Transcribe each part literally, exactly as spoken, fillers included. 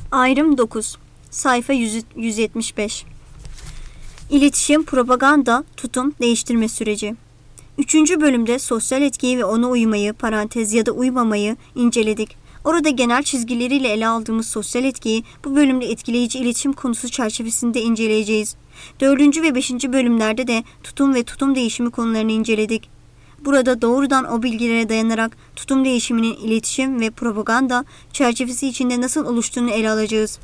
Ayrım dokuz. Sayfa yüz yetmiş beş. İletişim, propaganda, tutum, değiştirme süreci. Üçüncü bölümde sosyal etkiyi ve ona uymayı, parantez ya da uymamayı inceledik. Orada genel çizgileriyle ele aldığımız sosyal etkiyi bu bölümde etkileyici iletişim konusu çerçevesinde inceleyeceğiz. Dördüncü ve beşinci bölümlerde de tutum ve tutum değişimi konularını inceledik. Burada doğrudan o bilgilere dayanarak tutum değişiminin iletişim ve propaganda çerçevesi içinde nasıl oluştuğunu ele alacağız.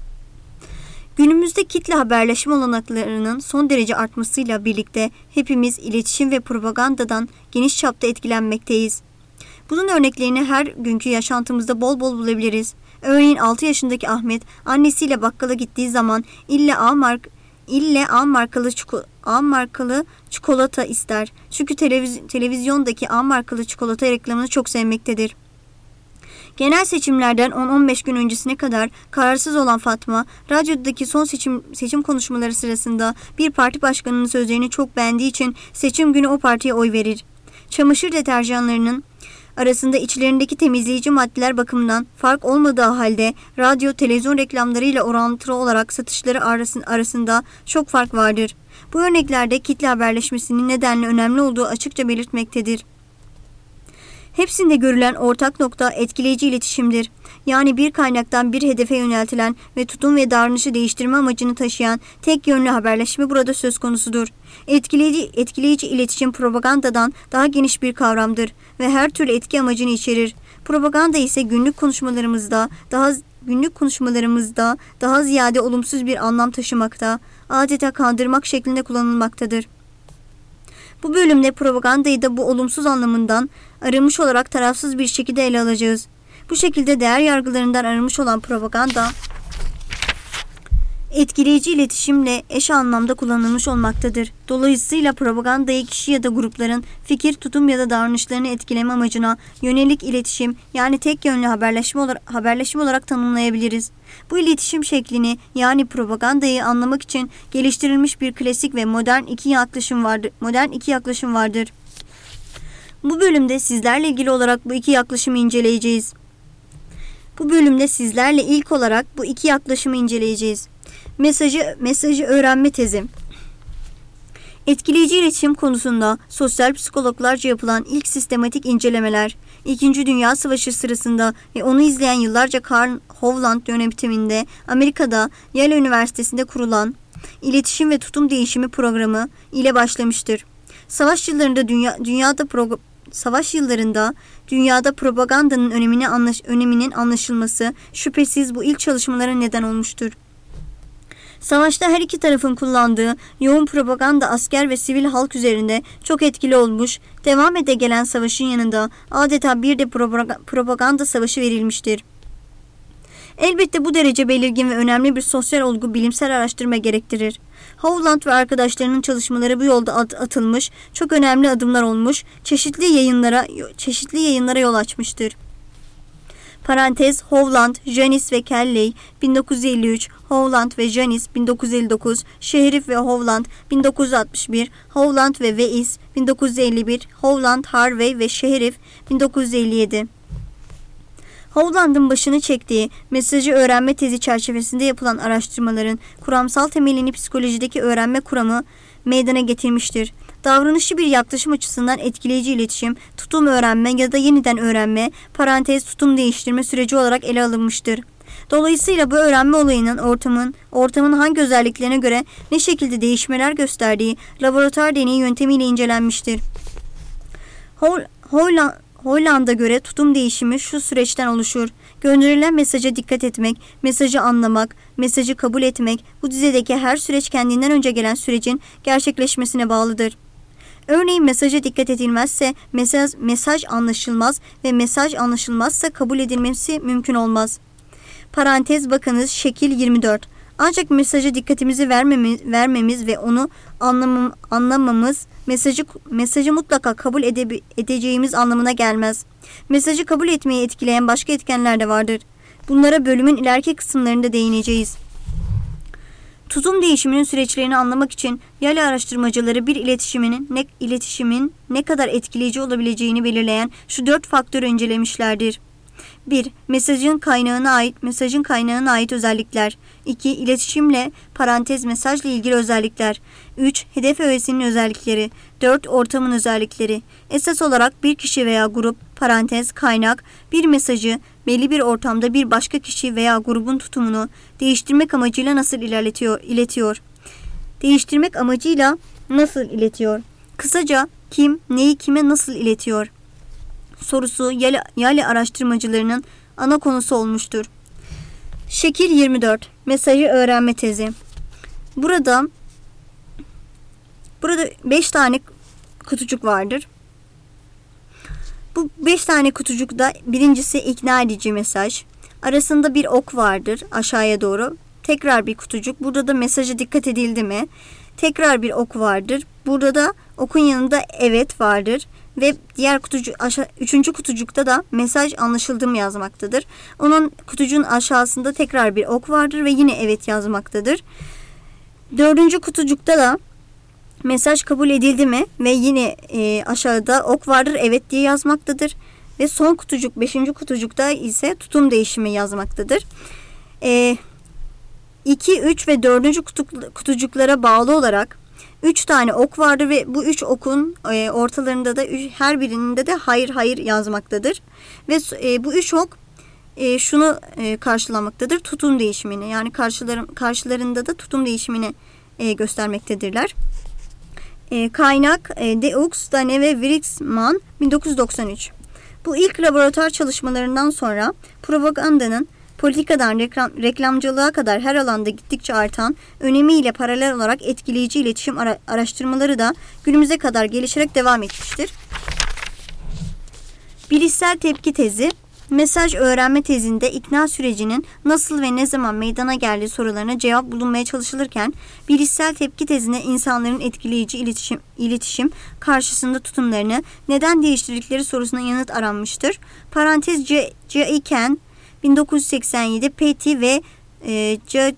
Günümüzde kitle haberleşme olanaklarının son derece artmasıyla birlikte hepimiz iletişim ve propagandadan geniş çapta etkilenmekteyiz. Bunun örneklerini her günkü yaşantımızda bol bol bulabiliriz. Örneğin altı yaşındaki Ahmet annesiyle bakkala gittiği zaman ille A mark ille A markalı çikolata A markalı çikolata ister. Çünkü televiz- televizyondaki A markalı çikolata reklamını çok sevmektedir. Genel seçimlerden on on beş gün öncesine kadar kararsız olan Fatma, radyodaki son seçim seçim konuşmaları sırasında bir parti başkanının sözlerini çok beğendiği için seçim günü o partiye oy verir. Çamaşır deterjanlarının arasında içlerindeki temizleyici maddeler bakımından fark olmadığı halde radyo, televizyon reklamlarıyla orantılı olarak satışları arasında çok fark vardır. Bu örneklerde kitle haberleşmesinin nedenle önemli olduğu açıkça belirtmektedir. Hepsinde görülen ortak nokta etkileyici iletişimdir. Yani bir kaynaktan bir hedefe yöneltilen ve tutum ve davranışı değiştirme amacını taşıyan tek yönlü haberleşme burada söz konusudur. Etkileyici, etkileyici iletişim propagandadan daha geniş bir kavramdır ve her türlü etki amacını içerir. Propaganda ise günlük konuşmalarımızda daha günlük konuşmalarımızda daha ziyade olumsuz bir anlam taşımakta, adeta kandırmak şeklinde kullanılmaktadır. Bu bölümde propagandayı da bu olumsuz anlamından arınmış olarak tarafsız bir şekilde ele alacağız. Bu şekilde değer yargılarından arınmış olan propaganda, etkileyici iletişimle eş anlamda kullanılmış olmaktadır. Dolayısıyla propagandayı kişi ya da grupların fikir, tutum ya da davranışlarını etkileme amacına yönelik iletişim yani tek yönlü haberleşme olarak, haberleşme olarak tanımlayabiliriz. Bu iletişim şeklini yani propagandayı anlamak için geliştirilmiş bir klasik ve modern iki yaklaşım vardır. Modern iki yaklaşım vardır. Bu bölümde sizlerle ilgili olarak bu iki yaklaşımı inceleyeceğiz. Bu bölümde sizlerle ilk olarak bu iki yaklaşımı inceleyeceğiz. Mesajı, mesajı öğrenme tezi. Etkileyici iletişim konusunda sosyal psikologlarca yapılan ilk sistematik incelemeler, İkinci Dünya Savaşı sırasında ve onu izleyen yıllarca Karl Hovland yönetiminde Amerika'da Yale Üniversitesi'nde kurulan İletişim ve Tutum Değişimi Programı ile başlamıştır. Savaş yıllarında dünya, dünyada pro, savaş yıllarında dünyada propagandanın önemini anlaş, öneminin anlaşılması şüphesiz bu ilk çalışmalara neden olmuştur. Savaşta her iki tarafın kullandığı yoğun propaganda asker ve sivil halk üzerinde çok etkili olmuş, devam ede gelen savaşın yanında adeta bir de propaganda savaşı verilmiştir. Elbette bu derece belirgin ve önemli bir sosyal olgu bilimsel araştırma gerektirir. Hovland ve arkadaşlarının çalışmaları bu yolda at- atılmış, çok önemli adımlar olmuş, çeşitli yayınlara çeşitli yayınlara yol açmıştır. Parantez Hovland, Janis ve Kelley bin dokuz yüz elli üç, Hovland ve Janis bin dokuz yüz elli dokuz, Şerif ve Hovland bin dokuz yüz altmış bir, Hovland ve Weiss bin dokuz yüz elli bir, Hovland, Harvey ve Şerif bin dokuz yüz elli yedi. Hovland'ın başını çektiği mesajı öğrenme tezi çerçevesinde yapılan araştırmaların kuramsal temelini psikolojideki öğrenme kuramı meydana getirmiştir. Davranışçı bir yaklaşım açısından etkileyici iletişim, tutum öğrenme ya da yeniden öğrenme, parantez tutum değiştirme süreci olarak ele alınmıştır. Dolayısıyla bu öğrenme olayının ortamın, ortamın hangi özelliklerine göre ne şekilde değişmeler gösterdiği laboratuvar deneyi yöntemiyle incelenmiştir. Hoyland Hoyland'a göre tutum değişimi şu süreçten oluşur. Gönderilen mesaja dikkat etmek, mesajı anlamak, mesajı kabul etmek, bu dizedeki her süreç kendinden önce gelen sürecin gerçekleşmesine bağlıdır. Örneğin mesaja dikkat edilmezse mesaj, mesaj anlaşılmaz ve mesaj anlaşılmazsa kabul edilmesi mümkün olmaz. Parantez bakınız şekil yirmi dört. Ancak mesaja dikkatimizi vermemiz, vermemiz ve onu anlamam, anlamamız mesajı, mesajı mutlaka kabul ede, edeceğimiz anlamına gelmez. Mesajı kabul etmeyi etkileyen başka etkenler de vardır. Bunlara bölümün ileriki kısımlarında değineceğiz. Tutum değişiminin süreçlerini anlamak için Yale araştırmacıları bir iletişimin ne, iletişimin ne kadar etkileyici olabileceğini belirleyen şu dört faktörü incelemişlerdir. bir. Mesajın kaynağına ait mesajın kaynağına ait özellikler. iki. İletişimle parantez mesajla ilgili özellikler. üç. Hedef öğesinin özellikleri. dört. Ortamın özellikleri. Esas olarak bir kişi veya grup parantez kaynak bir mesajı belli bir ortamda bir başka kişi veya grubun tutumunu değiştirmek amacıyla nasıl ilerletiyor, iletiyor? Değiştirmek amacıyla nasıl iletiyor? Kısaca kim neyi kime nasıl iletiyor? Sorusu Yale, Yale araştırmacılarının ana konusu olmuştur. Şekil yirmi dört. Mesajı öğrenme tezi. Burada burada beş tane kutucuk vardır. Bu beş tane kutucukta birincisi ikna edici mesaj. Arasında bir ok vardır aşağıya doğru. Tekrar bir kutucuk. Burada da mesaja dikkat edildi mi? Tekrar bir ok vardır. Burada da okun yanında evet vardır. Ve diğer kutucuk, aşağı, üçüncü kutucukta da mesaj anlaşıldı mı yazmaktadır. Onun kutucuğun aşağısında tekrar bir ok vardır ve yine evet yazmaktadır. Dördüncü kutucukta da mesaj kabul edildi mi ve yine e, aşağıda ok vardır evet diye yazmaktadır. Ve son kutucuk, beşinci kutucukta ise tutum değişimi yazmaktadır. E, iki, üç ve dördüncü kutucuklara bağlı olarak üç tane ok vardır ve bu üç okun e, ortalarında da her birinde de hayır hayır yazmaktadır. Ve e, bu üç ok e, şunu e, karşılamaktadır. Tutum değişimini, yani karşılarım, karşılarında da tutum değişimini e, göstermektedirler. E, kaynak e, Deux, Dane ve Wrightsman bin dokuz yüz doksan üç. Bu ilk laboratuvar çalışmalarından sonra propagandanın politikadan reklam, reklamcılığa kadar her alanda gittikçe artan önemiyle paralel olarak etkileyici iletişim ara, araştırmaları da günümüze kadar gelişerek devam etmiştir. Bilişsel tepki tezi, mesaj öğrenme tezinde ikna sürecinin nasıl ve ne zaman meydana geldiği sorularına cevap bulunmaya çalışılırken, bilişsel tepki tezine insanların etkileyici iletişim, iletişim karşısında tutumlarını neden değiştirdikleri sorusuna yanıt aranmıştır. Parantez C. C. Iken bin dokuz yüz seksen yedi, Petty ve e,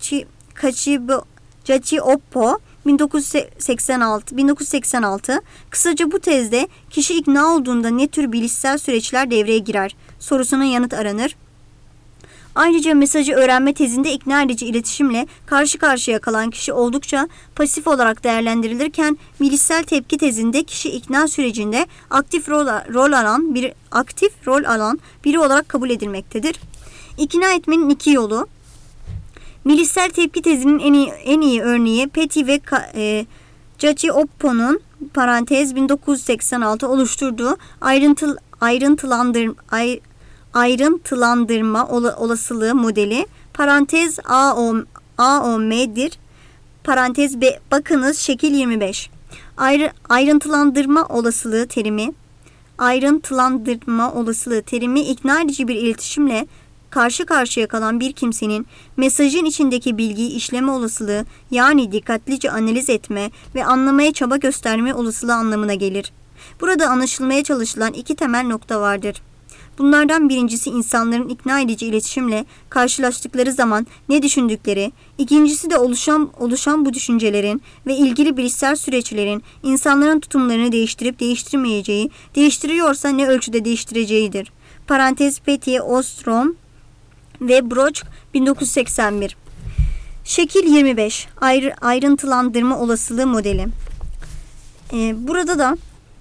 Cacioppo bin dokuz yüz seksen altı, bin dokuz yüz seksen altı. Kısaca bu tezde kişi ikna olduğunda ne tür bilişsel süreçler devreye girer sorusuna yanıt aranır. Ayrıca mesajı öğrenme tezinde ikna edici iletişimle karşı karşıya kalan kişi oldukça pasif olarak değerlendirilirken, bilişsel tepki tezinde kişi ikna sürecinde aktif rol, rol alan bir aktif rol alan biri olarak kabul edilmektedir. İkna etmenin iki yolu. Bilişsel tepki tezinin en iyi, en iyi örneği Petty ve e, Cacioppo'nun parantez bin dokuz yüz seksen altı oluşturduğu ayrıntı, ayrıntılandır, ay, ayrıntılandırma olasılığı modeli parantez A O M'dir. Parantez B. Bakınız şekil yirmi beş. Ayrı, ayrıntılandırma olasılığı terimi ayrıntılandırma olasılığı terimi ikna edici bir iletişimle karşı karşıya kalan bir kimsenin mesajın içindeki bilgiyi işleme olasılığı, yani dikkatlice analiz etme ve anlamaya çaba gösterme olasılığı anlamına gelir. Burada anlaşılmaya çalışılan iki temel nokta vardır. Bunlardan birincisi insanların ikna edici iletişimle karşılaştıkları zaman ne düşündükleri, ikincisi de oluşan, oluşan bu düşüncelerin ve ilgili bilişsel süreçlerin insanların tutumlarını değiştirip değiştirmeyeceği, değiştiriyorsa ne ölçüde değiştireceğidir. Parantez Petty, Ostrom ve Broch bin dokuz yüz seksen bir. Şekil yirmi beş. Ayrı, ayrıntılandırma olasılığı modeli. Ee, burada da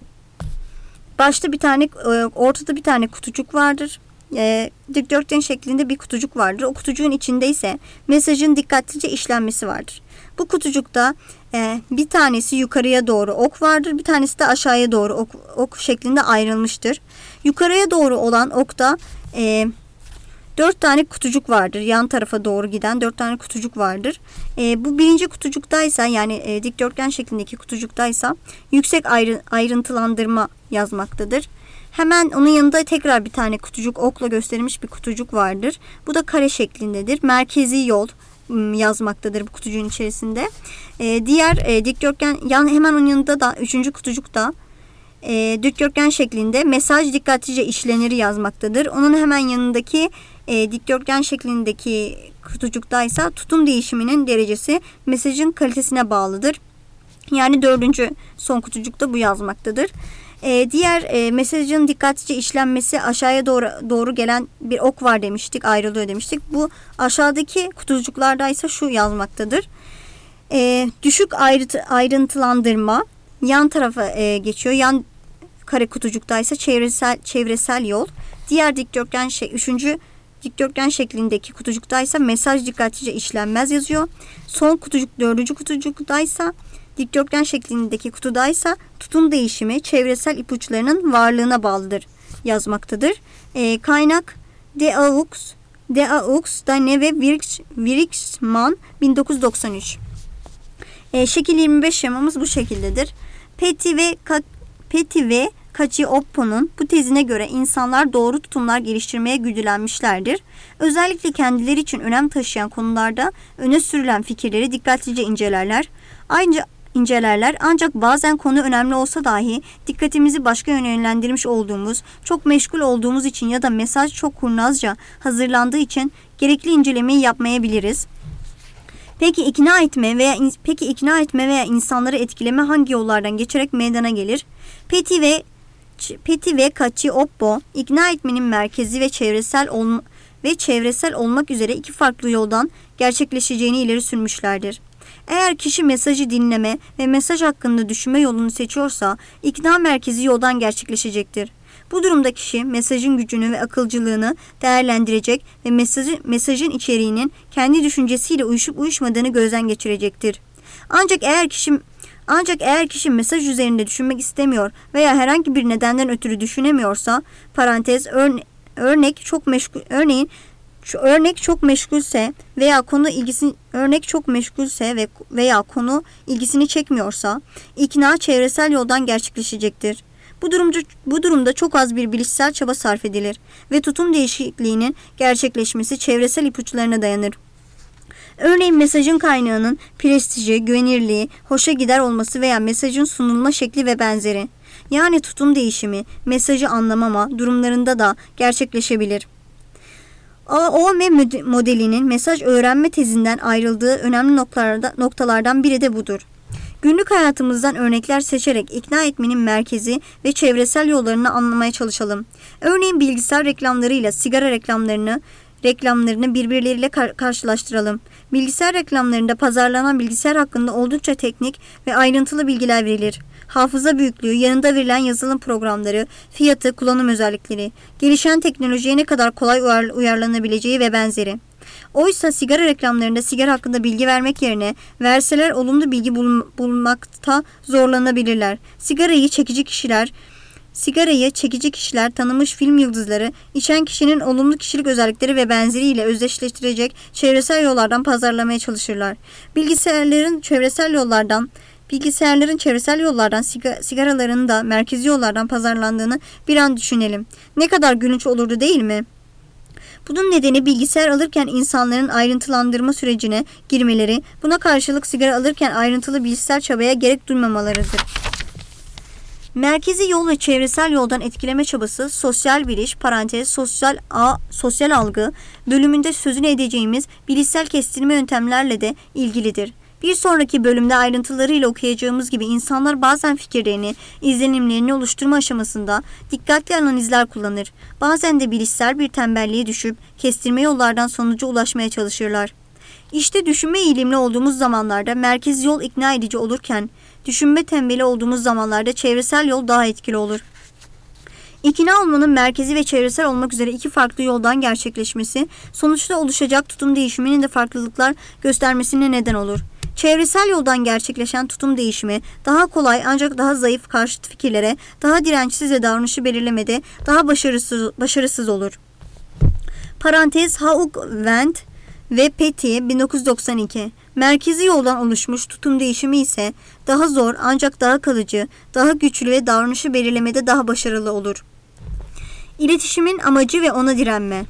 başta bir tane, ortada bir tane kutucuk vardır. E, dikdörtgen şeklinde bir kutucuk vardır. O kutucuğun içinde ise mesajın dikkatlice işlenmesi vardır. Bu kutucukta e, bir tanesi yukarıya doğru ok vardır. Bir tanesi de aşağıya doğru ok, ok şeklinde ayrılmıştır. Yukarıya doğru olan okta e, dört tane kutucuk vardır. Yan tarafa doğru giden dört tane kutucuk vardır. E, bu birinci kutucuktaysa, yani e, dikdörtgen şeklindeki kutucuktaysa yüksek ayrı, ayrıntılandırma yazmaktadır. Hemen onun yanında tekrar bir tane kutucuk, okla gösterilmiş bir kutucuk vardır. Bu da kare şeklindedir. Merkezi yol yazmaktadır bu kutucuğun içerisinde. E, diğer e, dikdörtgen, yan hemen onun yanında da üçüncü kutucukta e, dikdörtgen şeklinde mesaj dikkatlice işlenir yazmaktadır. Onun hemen yanındaki e, dikdörtgen şeklindeki kutucuktaysa tutum değişiminin derecesi mesajın kalitesine bağlıdır. Yani dördüncü son kutucukta bu yazmaktadır. E, diğer e, mesajın dikkatlice işlenmesi, aşağıya doğru doğru gelen bir ok var demiştik, ayrılıyor demiştik. Bu aşağıdaki kutucuklarda ise şu yazmaktadır. E, düşük ayrıntı, ayrıntılandırma yan tarafa e, geçiyor. Yan kare kutucukta ise çevresel çevresel yol. Diğer dikdörtgen şey, üçüncü dikdörtgen şeklindeki kutucukta ise mesaj dikkatlice işlenmez yazıyor. Son kutucuk, dördüncü kutucukta ise dikdörtgen şeklindeki kutudaysa tutum değişimi çevresel ipuçlarının varlığına bağlıdır yazmaktadır. E, kaynak Deux, Deux, Dane ve Wierixman bin dokuz yüz doksan üç. E, şekil yirmi beş şemamız bu şekildedir. Petty ve Petty ve Cacioppo'nun bu tezine göre insanlar doğru tutumlar geliştirmeye güdülenmişlerdir. Özellikle kendileri için önem taşıyan konularda öne sürülen fikirleri dikkatlice incelerler. Ayrıca incelerler ancak bazen konu önemli olsa dahi dikkatimizi başka yöne yönlendirmiş olduğumuz, çok meşgul olduğumuz için ya da mesaj çok kurnazca hazırlandığı için gerekli incelemeyi yapmayabiliriz. Peki ikna etme veya peki ikna etme veya insanları etkileme hangi yollardan geçerek meydana gelir? Petty ve Petty ve Cacioppo ikna etmenin merkezi ve çevresel olma, ve çevresel olmak üzere iki farklı yoldan gerçekleşeceğini ileri sürmüşlerdir. Eğer kişi mesajı dinleme ve mesaj hakkında düşünme yolunu seçiyorsa ikna merkezi yoldan gerçekleşecektir. Bu durumda kişi mesajın gücünü ve akılcılığını değerlendirecek ve mesajı, mesajın içeriğinin kendi düşüncesiyle uyuşup uyuşmadığını gözden geçirecektir. Ancak eğer kişi ancak eğer kişi mesaj üzerinde düşünmek istemiyor veya herhangi bir nedenden ötürü düşünemiyorsa, parantez örne, örnek çok meşgul örneğin şu örnek çok meşgulse veya konu ilgisini örnek çok meşgulse ve veya konu ilgisini çekmiyorsa ikna çevresel yoldan gerçekleşecektir. Bu durumda bu durumda çok az bir bilişsel çaba sarf edilir ve tutum değişikliğinin gerçekleşmesi çevresel ipuçlarına dayanır. Örneğin mesajın kaynağının prestiji, güvenirliği, hoşa gider olması veya mesajın sunulma şekli ve benzeri. Yani tutum değişimi, mesajı anlamama durumlarında da gerçekleşebilir. A O M modelinin mesaj öğrenme tezinden ayrıldığı önemli noktalarda, noktalardan biri de budur. Günlük hayatımızdan örnekler seçerek ikna etmenin merkezi ve çevresel yollarını anlamaya çalışalım. Örneğin bilgisayar reklamlarıyla sigara reklamlarını reklamlarını birbirleriyle kar- karşılaştıralım. Bilgisayar reklamlarında pazarlanan bilgisayar hakkında oldukça teknik ve ayrıntılı bilgiler verilir. Hafıza büyüklüğü, yanında verilen yazılım programları, fiyatı, kullanım özellikleri, gelişen teknolojiye ne kadar kolay uyar- uyarlanabileceği ve benzeri. Oysa sigara reklamlarında sigara hakkında bilgi vermek yerine verseler olumlu bilgi bul- bulmakta zorlanabilirler. Sigarayı çekici kişiler Sigarayı çekici kişiler, tanınmış film yıldızları, içen kişinin olumlu kişilik özellikleri ve benzeriyle özdeşleştirecek çevresel yollardan pazarlamaya çalışırlar. Bilgisayarların çevresel yollardan Bilgisayarların çevresel yollardan siga- sigaraların da merkezi yollardan pazarlandığını bir an düşünelim. Ne kadar gülünç olurdu değil mi? Bunun nedeni bilgisayar alırken insanların ayrıntılandırma sürecine girmeleri, buna karşılık sigara alırken ayrıntılı bilişsel çabaya gerek duymamalarıdır. Merkezi yol ve çevresel yoldan etkileme çabası sosyal biliş, parantez sosyal a, sosyal algı bölümünde sözünü edeceğimiz bilişsel kestirme yöntemlerle de ilgilidir. Bir sonraki bölümde ayrıntılarıyla okuyacağımız gibi insanlar bazen fikirlerini, izlenimlerini oluşturma aşamasında dikkatli analizler kullanır. Bazen de bilişsel bir tembelliğe düşüp kestirme yollardan sonuca ulaşmaya çalışırlar. İşte düşünme eğilimli olduğumuz zamanlarda merkezi yol ikna edici olurken, düşünme tembeli olduğumuz zamanlarda çevresel yol daha etkili olur. İkna olmanın merkezi ve çevresel olmak üzere iki farklı yoldan gerçekleşmesi, sonuçta oluşacak tutum değişiminin de farklılıklar göstermesine neden olur. Çevresel yoldan gerçekleşen tutum değişimi daha kolay ancak daha zayıf karşıt fikirlere, daha dirençsiz ve davranışı belirlemede daha başarısız, başarısız olur. Parantez Haug, Wendt ve Petty bin dokuz yüz doksan iki. Merkezi yoldan oluşmuş tutum değişimi ise daha zor ancak daha kalıcı, daha güçlü ve davranışı belirlemede daha başarılı olur. İletişimin amacı ve ona direnme.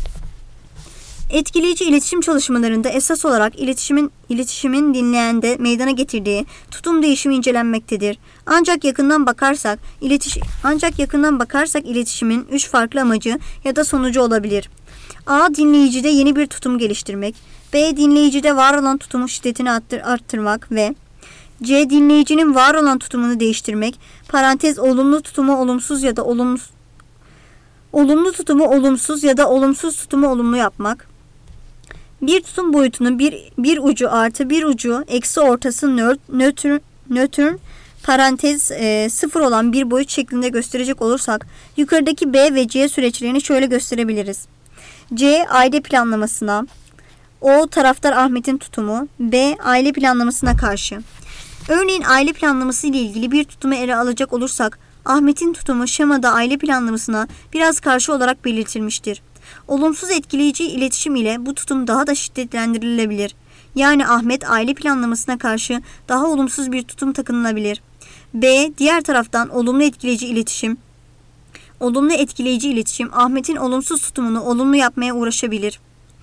Etkileyici iletişim çalışmalarında esas olarak iletişimin iletişimin dinleyende meydana getirdiği tutum değişimi incelenmektedir. Ancak yakından bakarsak iletiş ancak yakından bakarsak iletişimin üç farklı amacı ya da sonucu olabilir. A. Dinleyicide yeni bir tutum geliştirmek. B. Dinleyicide var olan tutumun şiddetini arttır, arttırmak ve C. Dinleyicinin var olan tutumunu değiştirmek. Parantez olumlu tutumu olumsuz ya da olumsuz olumlu tutumu olumsuz ya da olumsuz tutumu olumlu yapmak. Bir tutum boyutunu bir, bir ucu artı bir ucu eksi ortası nötr, nötr parantez e, sıfır olan bir boyut şeklinde gösterecek olursak yukarıdaki B ve C süreçlerini şöyle gösterebiliriz. C. Aile planlamasına. O. Taraftar Ahmet'in tutumu. B. Aile planlamasına karşı. Örneğin aile planlaması ile ilgili bir tutumu ele alacak olursak Ahmet'in tutumu şemada aile planlamasına biraz karşı olarak belirtilmiştir. Olumsuz etkileyici iletişim ile bu tutum daha da şiddetlendirilebilir. Yani Ahmet aile planlamasına karşı daha olumsuz bir tutum takınılabilir. B. Diğer taraftan olumlu etkileyici iletişim. Olumlu etkileyici iletişim Ahmet'in olumsuz tutumunu olumlu yapmaya uğraşabilir.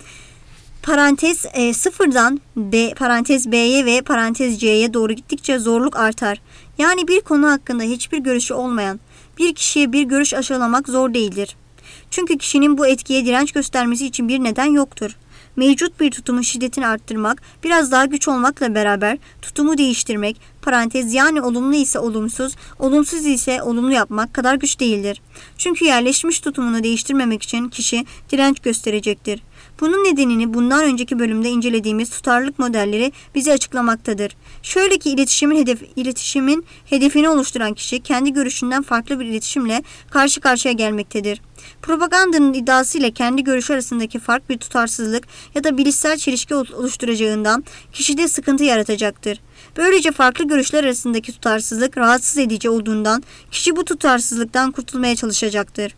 Parantez e, sıfırdan B, parantez B'ye ve parantez C'ye doğru gittikçe zorluk artar. Yani bir konu hakkında hiçbir görüşü olmayan bir kişiye bir görüş aşılamak zor değildir. Çünkü kişinin bu etkiye direnç göstermesi için bir neden yoktur. Mevcut bir tutumun şiddetini arttırmak, biraz daha güç olmakla beraber tutumu değiştirmek, parantez yani olumlu ise olumsuz, olumsuz ise olumlu yapmak kadar güç değildir. Çünkü yerleşmiş tutumunu değiştirmemek için kişi direnç gösterecektir. Bunun nedenini bundan önceki bölümde incelediğimiz tutarlılık modelleri bize açıklamaktadır. Şöyle ki iletişimin, hedef, iletişimin hedefini oluşturan kişi kendi görüşünden farklı bir iletişimle karşı karşıya gelmektedir. Propagandanın iddiası ile kendi görüşü arasındaki fark bir tutarsızlık ya da bilişsel çelişki oluşturacağından kişide sıkıntı yaratacaktır. Böylece farklı görüşler arasındaki tutarsızlık rahatsız edici olduğundan kişi bu tutarsızlıktan kurtulmaya çalışacaktır.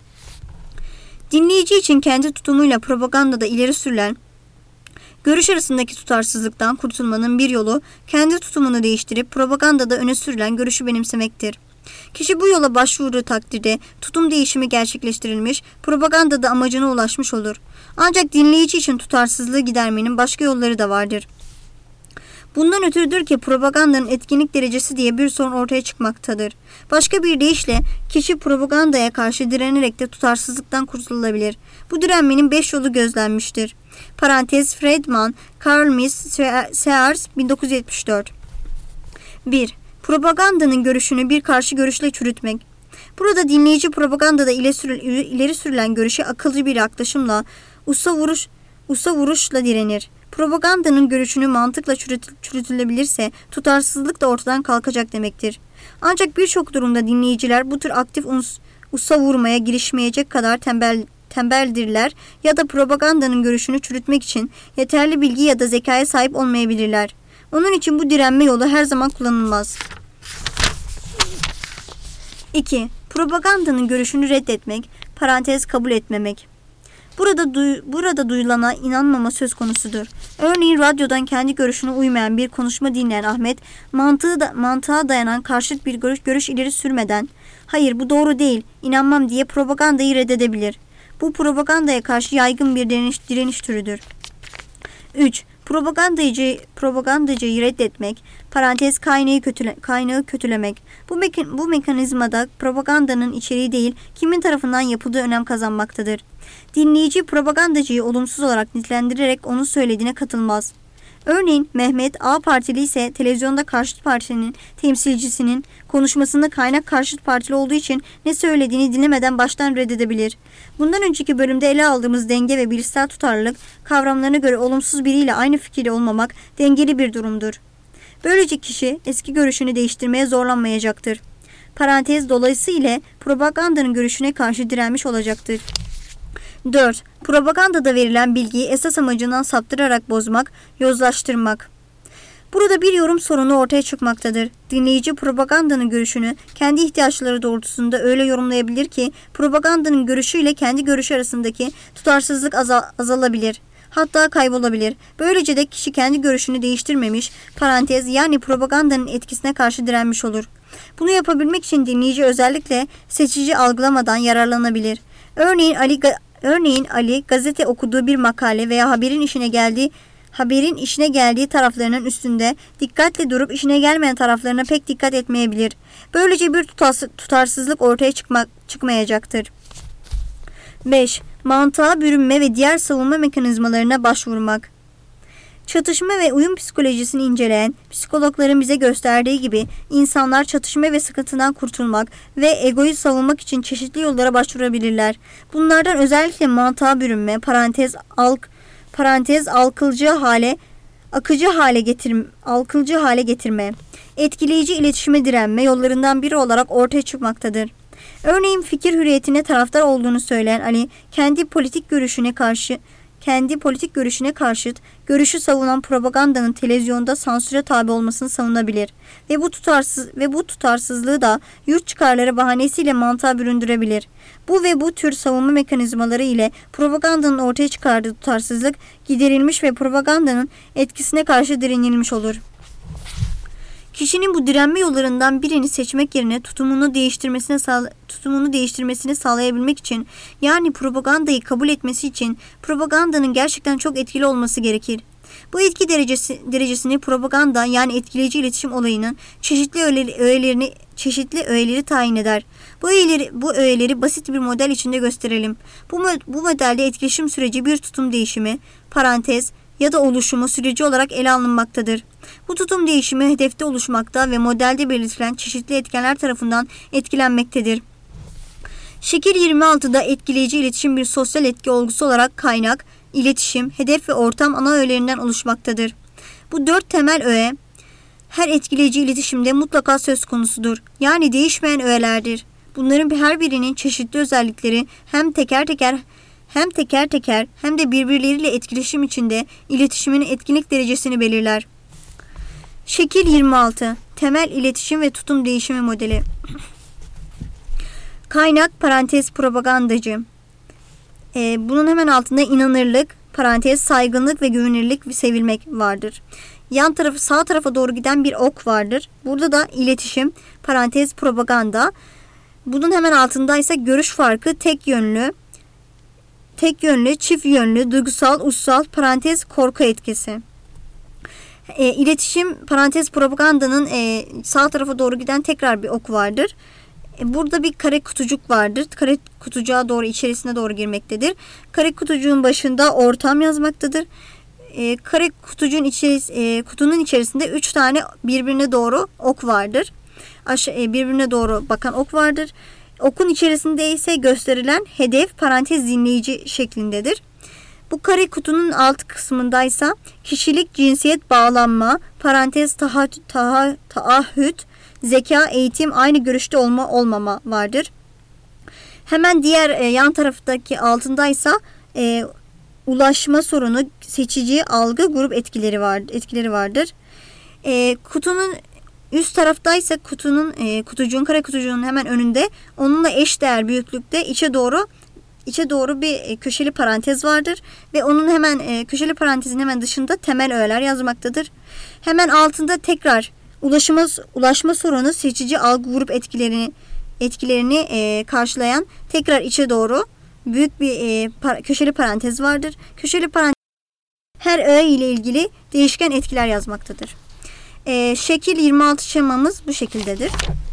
Dinleyici için kendi tutumuyla propagandada ileri sürülen görüş arasındaki tutarsızlıktan kurtulmanın bir yolu kendi tutumunu değiştirip propagandada öne sürülen görüşü benimsemektir. Kişi bu yola başvurduğu takdirde tutum değişimi gerçekleştirilmiş, propagandada amacına ulaşmış olur. Ancak dinleyici için tutarsızlığı gidermenin başka yolları da vardır. Bundan ötürüdür ki propagandanın etkinlik derecesi diye bir sorun ortaya çıkmaktadır. Başka bir deyişle kişi propagandaya karşı direnerek de tutarsızlıktan kurtulabilir. Bu direnmenin beş yolu gözlenmiştir. Parantez Friedman, Carl Miss, Sears, bin dokuz yüz yetmiş dört. bir. Propagandanın görüşünü bir karşı görüşle çürütmek. Burada dinleyici propagandada ileri sürülen görüşe akılcı bir yaklaşımla, usta vuruş, usta vuruşla direnir. Propagandanın görüşünü mantıkla çürütülebilirse tutarsızlık da ortadan kalkacak demektir. Ancak birçok durumda dinleyiciler bu tür aktif uns, usta vurmaya girişmeyecek kadar tembel, tembeldirler ya da propagandanın görüşünü çürütmek için yeterli bilgi ya da zekaya sahip olmayabilirler. Onun için bu direnme yolu her zaman kullanılmaz. iki. Propagandanın görüşünü reddetmek, parantez kabul etmemek. Burada, duy, burada duyulana inanmama söz konusudur. Örneğin radyodan kendi görüşüne uymayan bir konuşma dinleyen Ahmet, mantığı da, mantığa dayanan karşıt bir görüş, görüş ileri sürmeden, hayır bu doğru değil, inanmam diye propagandayı reddedebilir. Bu propagandaya karşı yaygın bir direniş, direniş türüdür. üç. Propagandacı, propagandacıyı reddetmek, parantez kaynağı, kötüle, kaynağı kötülemek. Bu, mekan, bu mekanizmada propagandanın içeriği değil, kimin tarafından yapıldığı önem kazanmaktadır. Dinleyici propagandacıyı olumsuz olarak nitelendirerek onun söylediğine katılmaz. Örneğin Mehmet A partili ise televizyonda karşıt partinin temsilcisinin konuşmasında kaynak karşıt partili olduğu için ne söylediğini dinlemeden baştan reddedebilir. Bundan önceki bölümde ele aldığımız denge ve bilişsel tutarlılık kavramlarına göre olumsuz biriyle aynı fikirde olmamak dengeli bir durumdur. Böylece kişi eski görüşünü değiştirmeye zorlanmayacaktır. Parantez dolayısıyla propagandanın görüşüne karşı direnmiş olacaktır. dört. Propagandada verilen bilgiyi esas amacından saptırarak bozmak, yozlaştırmak. Burada bir yorum sorunu ortaya çıkmaktadır. Dinleyici propagandanın görüşünü kendi ihtiyaçları doğrultusunda öyle yorumlayabilir ki propagandanın görüşüyle kendi görüşü arasındaki tutarsızlık azal azalabilir. Hatta kaybolabilir. Böylece de kişi kendi görüşünü değiştirmemiş, parantez yani propagandanın etkisine karşı direnmiş olur. Bunu yapabilmek için dinleyici özellikle seçici algılamadan yararlanabilir. Örneğin Ali Örneğin Ali gazete okuduğu bir makale veya haberin işine geldiği haberin işine geldiği taraflarının üstünde dikkatle durup işine gelmeyen taraflarına pek dikkat etmeyebilir. Böylece bir tutarsızlık ortaya çıkmak, çıkmayacaktır. beş. Mantığa bürünme ve diğer savunma mekanizmalarına başvurmak. Çatışma ve uyum psikolojisini inceleyen psikologların bize gösterdiği gibi insanlar çatışma ve sıkıntıdan kurtulmak ve egoyu savunmak için çeşitli yollara başvurabilirler. Bunlardan özellikle mantığa bürünme, parantez alk, parantez alkılcı hale, akıcı hale getir, alkılcı hale getirme, etkileyici iletişime direnme yollarından biri olarak ortaya çıkmaktadır. Örneğin fikir hürriyetine taraftar olduğunu söyleyen Ali, kendi politik görüşüne karşı kendi politik görüşüne karşıt görüşü savunan propagandanın televizyonda sansüre tabi olmasını savunabilir ve bu tutarsız ve bu tutarsızlığı da yurt çıkarları bahanesiyle mantığa büründürebilir. Bu ve bu tür savunma mekanizmaları ile propagandanın ortaya çıkardığı tutarsızlık giderilmiş ve propagandanın etkisine karşı direnilmiş olur. Kişinin bu direnme yollarından birini seçmek yerine tutumunu değiştirmesine sağla- tutumunu değiştirmesini sağlayabilmek için, yani propagandayı kabul etmesi için propagandanın gerçekten çok etkili olması gerekir. Bu etki derecesi, derecesini propaganda, yani etkileyici iletişim olayının çeşitli öğeleri, öğelerini çeşitli öğeleri tayin eder. Bu öğeleri bu öğeleri basit bir model içinde gösterelim. Bu bu modelde etkileşim süreci bir tutum değişimi, parantez ya da oluşumu süreci olarak ele alınmaktadır. Bu tutum değişimi hedefte oluşmakta ve modelde belirtilen çeşitli etkenler tarafından etkilenmektedir. Şekil yirmi altıda etkileyici iletişim bir sosyal etki olgusu olarak kaynak, iletişim, hedef ve ortam ana öğelerinden oluşmaktadır. Bu dört temel öğe her etkileyici iletişimde mutlaka söz konusudur. Yani değişmeyen öğelerdir. Bunların her birinin çeşitli özellikleri hem teker teker hem teker teker hem de birbirleriyle etkileşim içinde iletişimin etkinlik derecesini belirler. Şekil yirmi altı. Temel iletişim ve tutum değişimi modeli. Kaynak, parantez propagandacı. Ee, bunun hemen altında inanırlık, parantez saygınlık ve güvenilirlik ve sevilmek vardır. Yan tarafı sağ tarafa doğru giden bir ok vardır. Burada da iletişim, parantez propaganda. Bunun hemen altında ise görüş farkı, tek yönlü, tek yönlü, çift yönlü, duygusal, ussal, parantez korku etkisi. E, iletişim, parantez propagandanın e, sağ tarafa doğru giden tekrar bir ok vardır. E, burada bir kare kutucuk vardır. Kare kutucuğa doğru, içerisine doğru girmektedir. Kare kutucuğun başında ortam yazmaktadır. E, kare kutucuğun içeris e, kutunun içerisinde üç tane birbirine doğru ok vardır. Aşağı, e, birbirine doğru bakan ok vardır. Okun içerisinde ise gösterilen hedef, parantez dinleyici şeklindedir. Bu kare kutunun alt kısmındaysa kişilik, cinsiyet, bağlanma, parantez taha, taha, taahhüt, zeka, eğitim, aynı görüşte olma olmama vardır. Hemen diğer e, yan taraftaki altındaysa e, ulaşma sorunu, seçici, algı, grup etkileri var, etkileri vardır. E, kutunun üst taraftaysa kutunun e, kutucuğun kare kutucuğun hemen önünde onunla eşdeğer büyüklükte içe doğru içe doğru bir e, köşeli parantez vardır ve onun hemen e, köşeli parantezin hemen dışında temel öğeler yazmaktadır. Hemen altında tekrar ulaşma ulaşma sorunu, seçici, algı, grup etkilerini etkilerini e, karşılayan tekrar içe doğru büyük bir e, par- köşeli parantez vardır. Köşeli parantez her öğe ile ilgili değişken etkiler yazmaktadır. E, şekil yirmi altı şemamız bu şekildedir.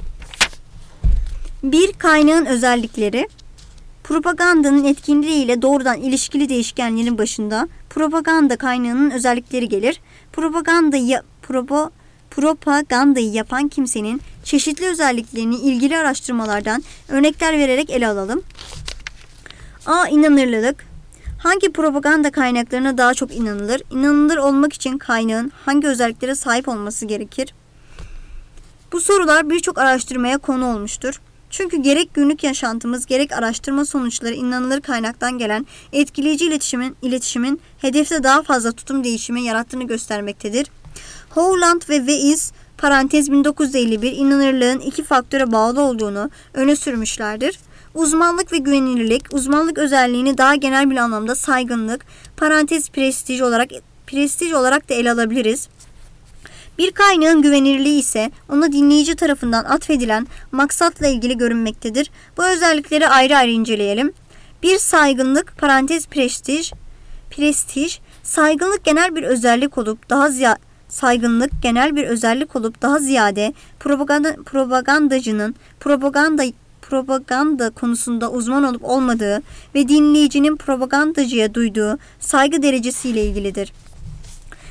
Bir kaynağın özellikleri. Propagandanın etkinliği ile doğrudan ilişkili değişkenlerin başında propaganda kaynağının özellikleri gelir. Propagandayı, propo, propagandayı yapan kimsenin çeşitli özelliklerini ilgili araştırmalardan örnekler vererek ele alalım. A. İnanırlılık. Hangi propaganda kaynaklarına daha çok inanılır? İnanılır olmak için kaynağın hangi özelliklere sahip olması gerekir? Bu sorular birçok araştırmaya konu olmuştur. Çünkü gerek günlük yaşantımız gerek araştırma sonuçları inanılır kaynaktan gelen etkileyici iletişimin, iletişimin hedefte daha fazla tutum değişimi yarattığını göstermektedir. Howland ve Weiss parantez bin dokuz yüz elli bir inanırlığın iki faktöre bağlı olduğunu öne sürmüşlerdir. Uzmanlık ve güvenilirlik, uzmanlık özelliğini daha genel bir anlamda saygınlık, parantez prestij olarak prestij olarak da ele alabiliriz. Bir kaynağın güvenilirliği ise ona dinleyici tarafından atfedilen maksatla ilgili görünmektedir. Bu özellikleri ayrı ayrı inceleyelim. Bir saygınlık, parantez prestij, prestij, saygınlık genel bir özellik olup daha ziyade saygınlık genel bir özellik olup daha ziyade propaganda propagandacının propaganda propaganda konusunda uzman olup olmadığı ve dinleyicinin propagandacıya duyduğu saygı derecesiyle ilgilidir.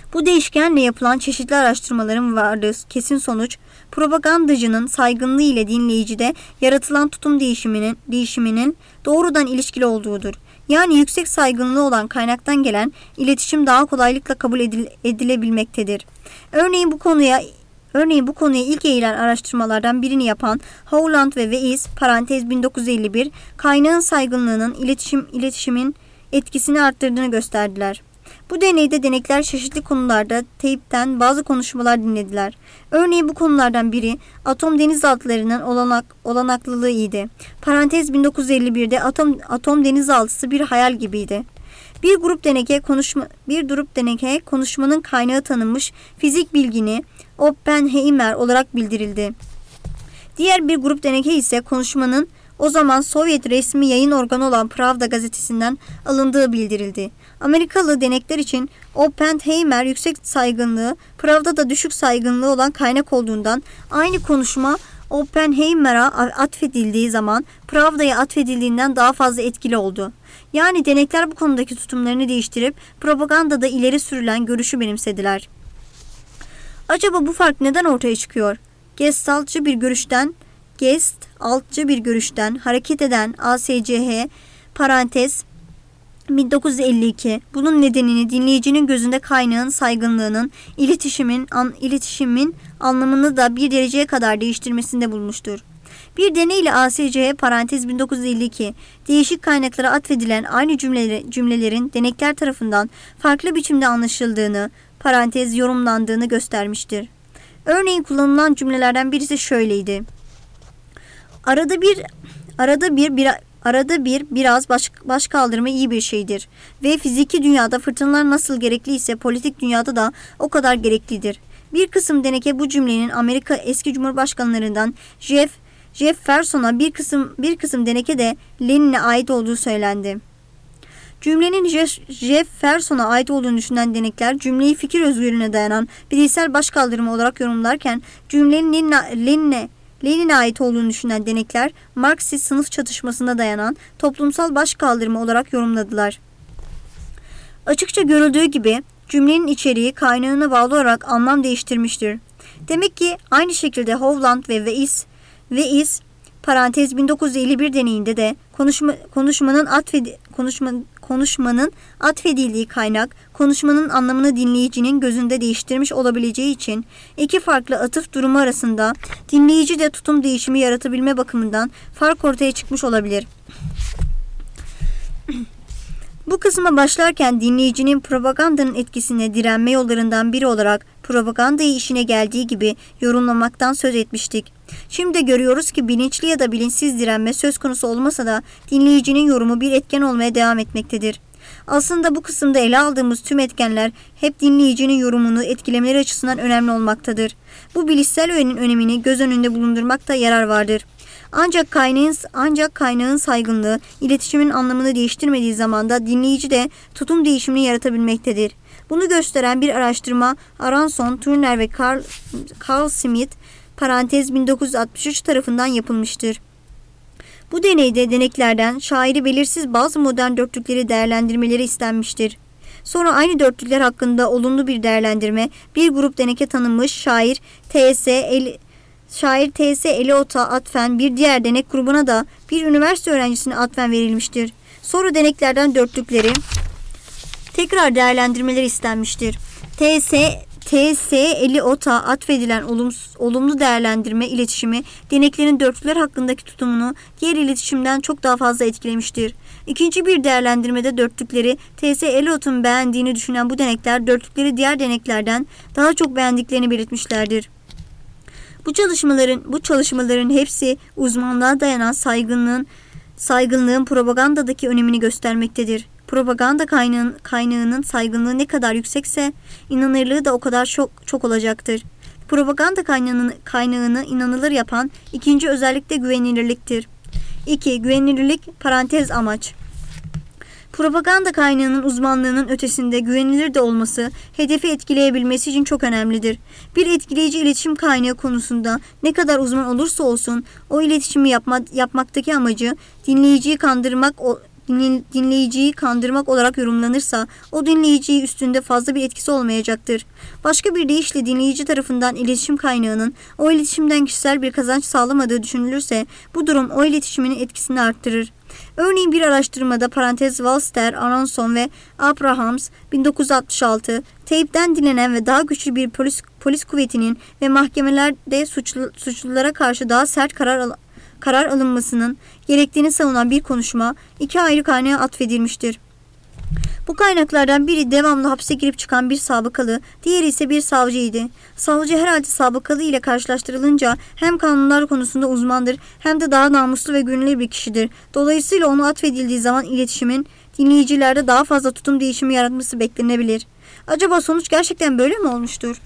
Bu değişkenle yapılan çeşitli araştırmaların vardığı kesin sonuç, propagandacının saygınlığı ile dinleyicide yaratılan tutum değişiminin, değişiminin doğrudan ilişkili olduğudur. Yani yüksek saygınlığı olan kaynaktan gelen iletişim daha kolaylıkla kabul edil, edilebilmektedir. Örneğin bu konuya Örneğin bu konuya ilk eğilen araştırmalardan birini yapan Howland ve Weiss parantez bin dokuz yüz elli bir kaynağın saygınlığının iletişim iletişimin etkisini arttırdığını gösterdiler. Bu deneyde denekler çeşitli konularda teypten bazı konuşmalar dinlediler. Örneğin bu konulardan biri atom denizaltılarının olanak, olanaklılığı idi. Parantez bin dokuz yüz elli birde atom, atom denizaltısı bir hayal gibiydi. Bir grup deneke konuşma bir grup deneke konuşmanın kaynağı tanınmış fizik bilgini Oppenheimer olarak bildirildi. Diğer bir grup deneke ise konuşmanın o zaman Sovyet resmi yayın organı olan Pravda gazetesinden alındığı bildirildi. Amerikalı denekler için Oppenheimer yüksek saygınlığı, Pravda da düşük saygınlığı olan kaynak olduğundan aynı konuşma Oppenheimer'a atfedildiği zaman Pravda'ya atfedildiğinden daha fazla etkili oldu. Yani denekler bu konudaki tutumlarını değiştirip propagandada ileri sürülen görüşü benimsediler. Acaba bu fark neden ortaya çıkıyor? Gestaltçı bir görüşten, Gestaltçı bir görüşten hareket eden A S C H parantez bin dokuz yüz elli iki bunun nedenini dinleyicinin gözünde kaynağın saygınlığının iletişimin an, iletişimin anlamını da bir dereceye kadar değiştirmesinde bulmuştur. Bir deneyle A S C H parantez bin dokuz yüz elli iki değişik kaynaklara atfedilen aynı cümleleri, cümlelerin denekler tarafından farklı biçimde anlaşıldığını parantez yorumlandığını göstermiştir. Örneğin kullanılan cümlelerden birisi şöyleydi. Arada bir arada bir, bir arada bir biraz baş, baş kaldırma iyi bir şeydir ve fiziki dünyada fırtınalar nasıl gerekliyse politik dünyada da o kadar gereklidir. Bir kısım deneke bu cümlenin Amerika eski cumhurbaşkanlarından Jeff Jefferson'a bir kısım bir kısım deneke de Lenin'e ait olduğu söylendi. Cümlenin Jefferson'a ait olduğunu düşünen denekler cümleyi fikir özgürlüğüne dayanan bireysel başkaldırma olarak yorumlarken cümlenin Lenin'e Lenin'e ait olduğunu düşünen denekler Marksist sınıf çatışmasına dayanan toplumsal başkaldırma olarak yorumladılar. Açıkça görüldüğü gibi cümlenin içeriği kaynağına bağlı olarak anlam değiştirmiştir. Demek ki aynı şekilde Howland ve Weiss Weiss parantez bin dokuz yüz elli bir deneyinde de konuşma, konuşmanın atfedi, konuşma, konuşmanın atfedildiği kaynak konuşmanın anlamını dinleyicinin gözünde değiştirmiş olabileceği için iki farklı atıf durumu arasında dinleyici de tutum değişimi yaratabilme bakımından fark ortaya çıkmış olabilir. Bu kısma başlarken dinleyicinin propagandanın etkisine direnme yollarından biri olarak propagandayı işine geldiği gibi yorumlamaktan söz etmiştik. Şimdi de görüyoruz ki bilinçli ya da bilinçsiz direnme söz konusu olmasa da dinleyicinin yorumu bir etken olmaya devam etmektedir. Aslında bu kısımda ele aldığımız tüm etkenler hep dinleyicinin yorumunu etkilemeleri açısından önemli olmaktadır. Bu bilişsel öğenin önemini göz önünde bulundurmakta yarar vardır. Ancak kaynağın, ancak kaynağın saygınlığı, iletişimin anlamını değiştirmediği zaman da dinleyici de tutum değişimini yaratabilmektedir. Bunu gösteren bir araştırma Aronson, Turner ve Carl, Carl Smith parantez bin dokuz yüz altmış üç tarafından yapılmıştır. Bu deneyde deneklerden şairi belirsiz bazı modern dörtlükleri değerlendirmeleri istenmiştir. Sonra aynı dörtlükler hakkında olumlu bir değerlendirme bir grup deneke tanınmış şair T S El Şair T S Eliot'a atfen bir diğer denek grubuna da bir üniversite öğrencisine atfen verilmiştir. Sonra deneklerden dörtlükleri tekrar değerlendirmeleri istenmiştir. T S T S Eliot'a atfedilen olumsuz, olumlu değerlendirme iletişimi deneklerin dörtlükler hakkındaki tutumunu diğer iletişimden çok daha fazla etkilemiştir. İkinci bir değerlendirmede dörtlükleri T S Eliot'un beğendiğini düşünen bu denekler dörtlükleri diğer deneklerden daha çok beğendiklerini belirtmişlerdir. Bu çalışmaların bu çalışmaların hepsi uzmanlığa dayanan saygınlığın saygınlığın propagandadaki önemini göstermektedir. Propaganda kaynağın, kaynağının saygınlığı ne kadar yüksekse inanırlığı da o kadar çok çok olacaktır. Propaganda kaynağını, kaynağını inanılır yapan ikinci özellik de güvenilirliktir. iki. Güvenilirlik parantez amaç. Propaganda kaynağının uzmanlığının ötesinde güvenilir de olması, hedefi etkileyebilmesi için çok önemlidir. Bir etkileyici iletişim kaynağı konusunda ne kadar uzman olursa olsun, o iletişimi yapma, yapmaktaki amacı dinleyiciyi kandırmak, dinleyiciyi kandırmak olarak yorumlanırsa o dinleyiciyi üstünde fazla bir etkisi olmayacaktır. Başka bir deyişle dinleyici tarafından iletişim kaynağının o iletişimden kişisel bir kazanç sağlamadığı düşünülürse bu durum o iletişimin etkisini arttırır. Örneğin bir araştırmada parantez Wallster, Aronson ve Abrahams bin dokuz yüz altmış altı teypten dinlenen ve daha güçlü bir polis, polis kuvvetinin ve mahkemelerde suçlu, suçlulara karşı daha sert karar, al, karar alınmasının gerektiğini savunan bir konuşma iki ayrı kaynağa atfedilmiştir. Bu kaynaklardan biri devamlı hapse girip çıkan bir sabıkalı, diğeri ise bir savcıydı. Savcı herhalde sabıkalı ile karşılaştırılınca hem kanunlar konusunda uzmandır hem de daha namuslu ve güvenilir bir kişidir. Dolayısıyla onu atfedildiği zaman iletişimin dinleyicilerde daha fazla tutum değişimi yaratması beklenebilir. Acaba sonuç gerçekten böyle mi olmuştur?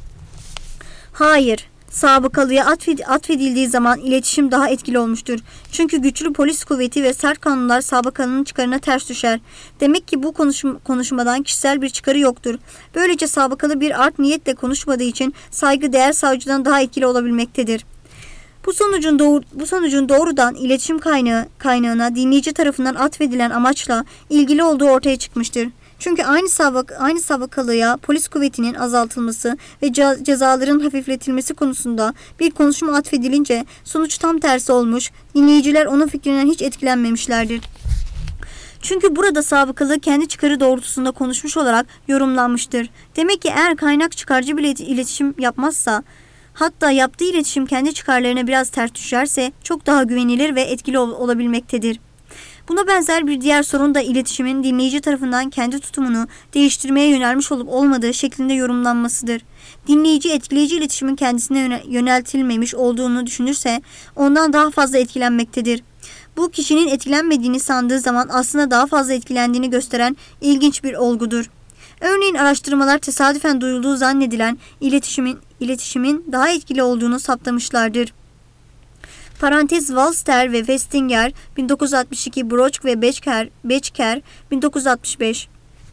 Hayır. Sabıkalıya atfedildiği zaman iletişim daha etkili olmuştur. Çünkü güçlü polis kuvveti ve sert kanunlar sabıkalının çıkarına ters düşer. Demek ki bu konuşma, konuşmadan kişisel bir çıkarı yoktur. Böylece sabıkalı bir art niyetle konuşmadığı için saygıdeğer savcıdan daha etkili olabilmektedir. Bu sonucun, doğru, bu sonucun doğrudan iletişim kaynağı, kaynağına dinleyici tarafından atfedilen amaçla ilgili olduğu ortaya çıkmıştır. Çünkü aynı sabık, aynı sabıkalıya polis kuvvetinin azaltılması ve cezaların hafifletilmesi konusunda bir konuşma atfedilince sonuç tam tersi olmuş, dinleyiciler onun fikrinden hiç etkilenmemişlerdir. Çünkü burada sabıkalı kendi çıkarı doğrultusunda konuşmuş olarak yorumlanmıştır. Demek ki eğer kaynak çıkarcı bir iletişim yapmazsa, hatta yaptığı iletişim kendi çıkarlarına biraz ters düşerse çok daha güvenilir ve etkili ol- olabilmektedir. Buna benzer bir diğer sorun da iletişimin dinleyici tarafından kendi tutumunu değiştirmeye yönelmiş olup olmadığı şeklinde yorumlanmasıdır. Dinleyici etkileyici iletişimin kendisine yöneltilmemiş olduğunu düşünürse ondan daha fazla etkilenmektedir. Bu kişinin etkilenmediğini sandığı zaman aslında daha fazla etkilendiğini gösteren ilginç bir olgudur. Örneğin araştırmalar tesadüfen duyulduğu zannedilen iletişimin, iletişimin daha etkili olduğunu saptamışlardır. Parantez Wallster ve Festinger bin dokuz yüz altmış iki, Broch ve Becker, Becker bin dokuz yüz altmış beş.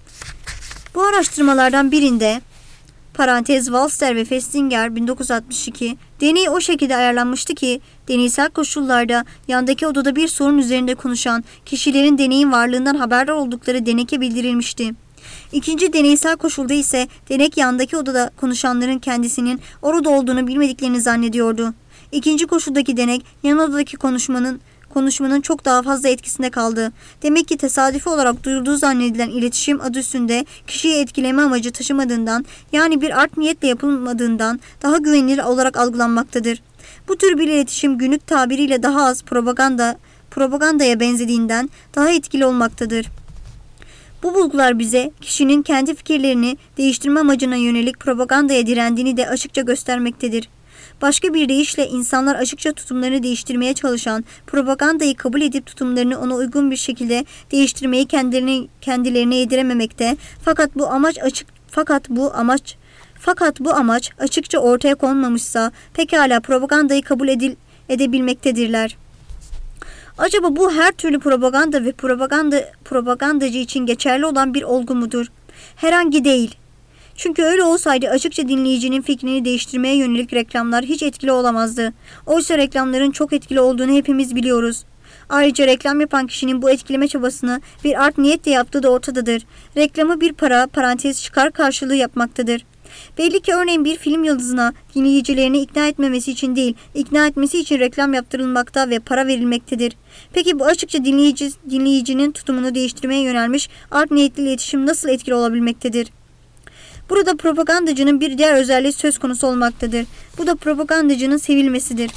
Bu araştırmalardan birinde parantez Wallster ve Festinger bin dokuz yüz altmış iki deney o şekilde ayarlanmıştı ki deneysel koşullarda yandaki odada bir sorun üzerinde konuşan kişilerin deneyin varlığından haberdar oldukları deneke bildirilmişti. İkinci deneysel koşulda ise denek yandaki odada konuşanların kendisinin orada olduğunu bilmediklerini zannediyordu. İkinci koşuldaki denek yan odadaki konuşmanın konuşmanın çok daha fazla etkisinde kaldı. Demek ki tesadüfi olarak duyulduğu zannedilen iletişim adı üstünde kişiyi etkileme amacı taşımadığından, yani bir art niyetle yapılmadığından daha güvenilir olarak algılanmaktadır. Bu tür bir iletişim günlük tabiriyle daha az propaganda propagandaya benzediğinden daha etkili olmaktadır. Bu bulgular bize kişinin kendi fikirlerini değiştirme amacına yönelik propagandaya direndiğini de açıkça göstermektedir. Başka bir deyişle insanlar açıkça tutumlarını değiştirmeye çalışan, propagandayı kabul edip tutumlarını ona uygun bir şekilde değiştirmeyi kendilerine kendilerine yedirememekte. Fakat bu amaç açık fakat bu amaç fakat bu amaç açıkça ortaya konmamışsa pekala propagandayı kabul edil, edebilmektedirler. Acaba bu her türlü propaganda ve propaganda propagandacı için geçerli olan bir olgu mudur? Herhangi değil. Çünkü öyle olsaydı açıkça dinleyicinin fikrini değiştirmeye yönelik reklamlar hiç etkili olamazdı. Oysa reklamların çok etkili olduğunu hepimiz biliyoruz. Ayrıca reklam yapan kişinin bu etkileme çabasını bir art niyetle yaptığı da ortadadır. Reklamı bir para, parantez çıkar karşılığı yapmaktadır. Belli ki örneğin bir film yıldızına dinleyicilerini ikna etmemesi için değil, ikna etmesi için reklam yaptırılmakta ve para verilmektedir. Peki bu açıkça dinleyici, dinleyicinin tutumunu değiştirmeye yönelmiş art niyetli iletişim nasıl etkili olabilmektedir? Burada propagandacının bir diğer özelliği söz konusu olmaktadır. Bu da propagandacının sevilmesidir.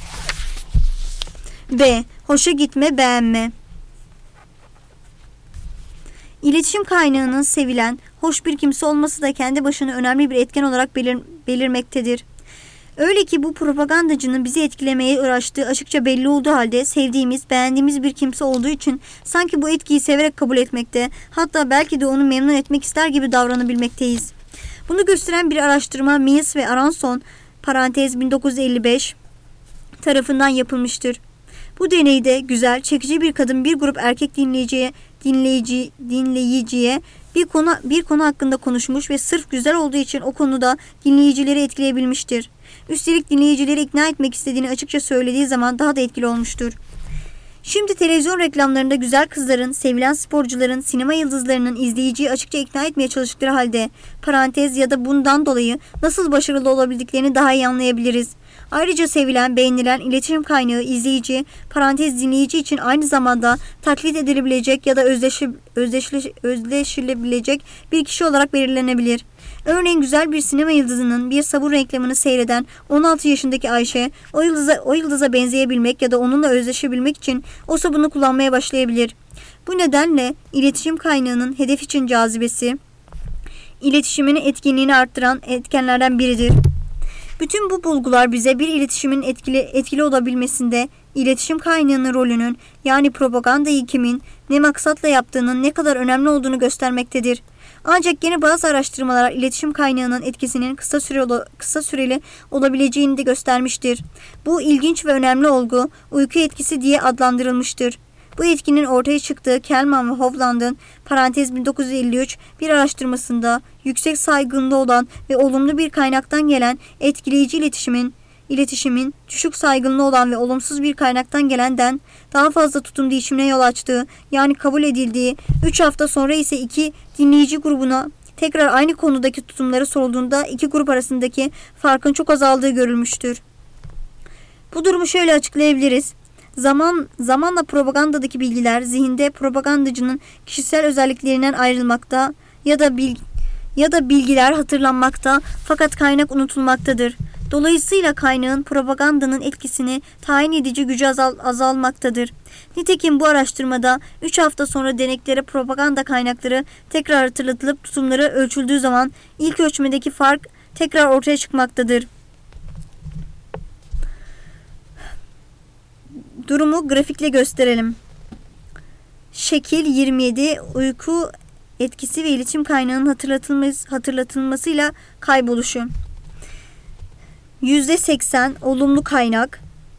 B. Hoşa gitme, beğenme. İletişim kaynağının sevilen, hoş bir kimse olması da kendi başına önemli bir etken olarak belir belirmektedir. Öyle ki bu propagandacının bizi etkilemeye uğraştığı açıkça belli olduğu halde sevdiğimiz, beğendiğimiz bir kimse olduğu için sanki bu etkiyi severek kabul etmekte, hatta belki de onu memnun etmek ister gibi davranabilmekteyiz. Bunu gösteren bir araştırma Mills ve Aronson parantez bin dokuz yüz elli beş tarafından yapılmıştır. Bu deneyde güzel, çekici bir kadın bir grup erkek dinleyiciye, dinleyici, dinleyiciye bir konu bir konu hakkında konuşmuş ve sırf güzel olduğu için o konuda dinleyicileri etkileyebilmiştir. Üstelik dinleyicileri ikna etmek istediğini açıkça söylediği zaman daha da etkili olmuştur. Şimdi televizyon reklamlarında güzel kızların, sevilen sporcuların, sinema yıldızlarının izleyiciyi açıkça ikna etmeye çalıştıkları halde parantez ya da bundan dolayı nasıl başarılı olabildiklerini daha iyi anlayabiliriz. Ayrıca sevilen, beğenilen iletişim kaynağı izleyici, parantez dinleyici için aynı zamanda taklit edilebilecek ya da özdeşi, özdeşli, özdeşilebilecek bir kişi olarak belirlenebilir. Örneğin güzel bir sinema yıldızının bir sabun reklamını seyreden on altı yaşındaki Ayşe, o yıldıza, o yıldıza benzeyebilmek ya da onunla özdeşebilmek için o sabunu kullanmaya başlayabilir. Bu nedenle iletişim kaynağının hedef için cazibesi, iletişimin etkinliğini arttıran etkenlerden biridir. Bütün bu bulgular bize bir iletişimin etkili, etkili olabilmesinde iletişim kaynağının rolünün, yani propagandayı kimin, ne maksatla yaptığının ne kadar önemli olduğunu göstermektedir. Ancak yine bazı araştırmalar iletişim kaynağının etkisinin kısa süreli, kısa süreli olabileceğini de göstermiştir. Bu ilginç ve önemli olgu uyku etkisi diye adlandırılmıştır. Bu etkinin ortaya çıktığı Kelman ve Hovland'ın parantez bin dokuz yüz elli üç bir araştırmasında yüksek saygınlığı olan ve olumlu bir kaynaktan gelen etkileyici iletişimin, iletişimin düşük saygınlığı olan ve olumsuz bir kaynaktan gelenden daha fazla tutum değişimine yol açtığı, yani kabul edildiği, üç hafta sonra ise iki dinleyici grubuna tekrar aynı konudaki tutumları sorulduğunda iki grup arasındaki farkın çok azaldığı görülmüştür. Bu durumu şöyle açıklayabiliriz. Zaman zamanla propagandadaki bilgiler zihinde propagandacının kişisel özelliklerinden ayrılmakta ya da bil, ya da bilgiler hatırlanmakta fakat kaynak unutulmaktadır. Dolayısıyla kaynağın propagandanın etkisini tayin edici gücü azal, azalmaktadır. Nitekim bu araştırmada üç hafta sonra deneklere propaganda kaynakları tekrar hatırlatılıp tutumları ölçüldüğü zaman ilk ölçmedeki fark tekrar ortaya çıkmaktadır. Durumu grafikle gösterelim. Şekil yirmi yedi uyku etkisi ve iletişim kaynağının hatırlatılması, hatırlatılmasıyla kayboluşu. yüzde seksen olumlu kaynak,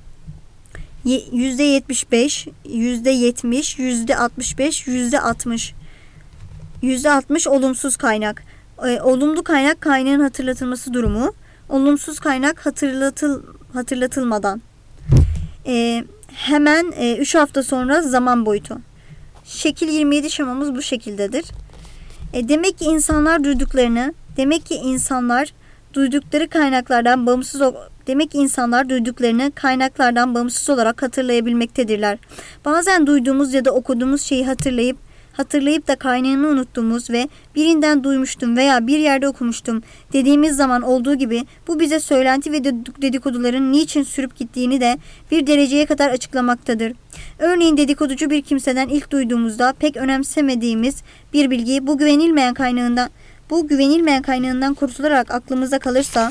yüzde yetmiş beş, yüzde yetmiş, yüzde altmış beş, yüzde altmış. yüzde altmış olumsuz kaynak. E, olumlu kaynak kaynağın hatırlatılması durumu. Olumsuz kaynak hatırlatıl, hatırlatılmadan. E, hemen e, üç hafta sonra zaman boyutu. Şekil yirmi yedi şemamız bu şekildedir. E, demek ki insanlar duyduklarını, demek ki insanlar duydukları kaynaklardan bağımsız demek ki insanlar duyduklarını kaynaklardan bağımsız olarak hatırlayabilmektedirler. Bazen duyduğumuz ya da okuduğumuz şeyi hatırlayıp hatırlayıp da kaynağını unuttuğumuz ve birinden duymuştum veya bir yerde okumuştum dediğimiz zaman olduğu gibi bu bize söylenti ve dedikoduların niçin sürüp gittiğini de bir dereceye kadar açıklamaktadır. Örneğin dedikoducu bir kimseden ilk duyduğumuzda pek önemsemediğimiz bir bilgi bu güvenilmeyen kaynağından bu güvenilmeyen kaynağından kurtularak aklımıza kalırsa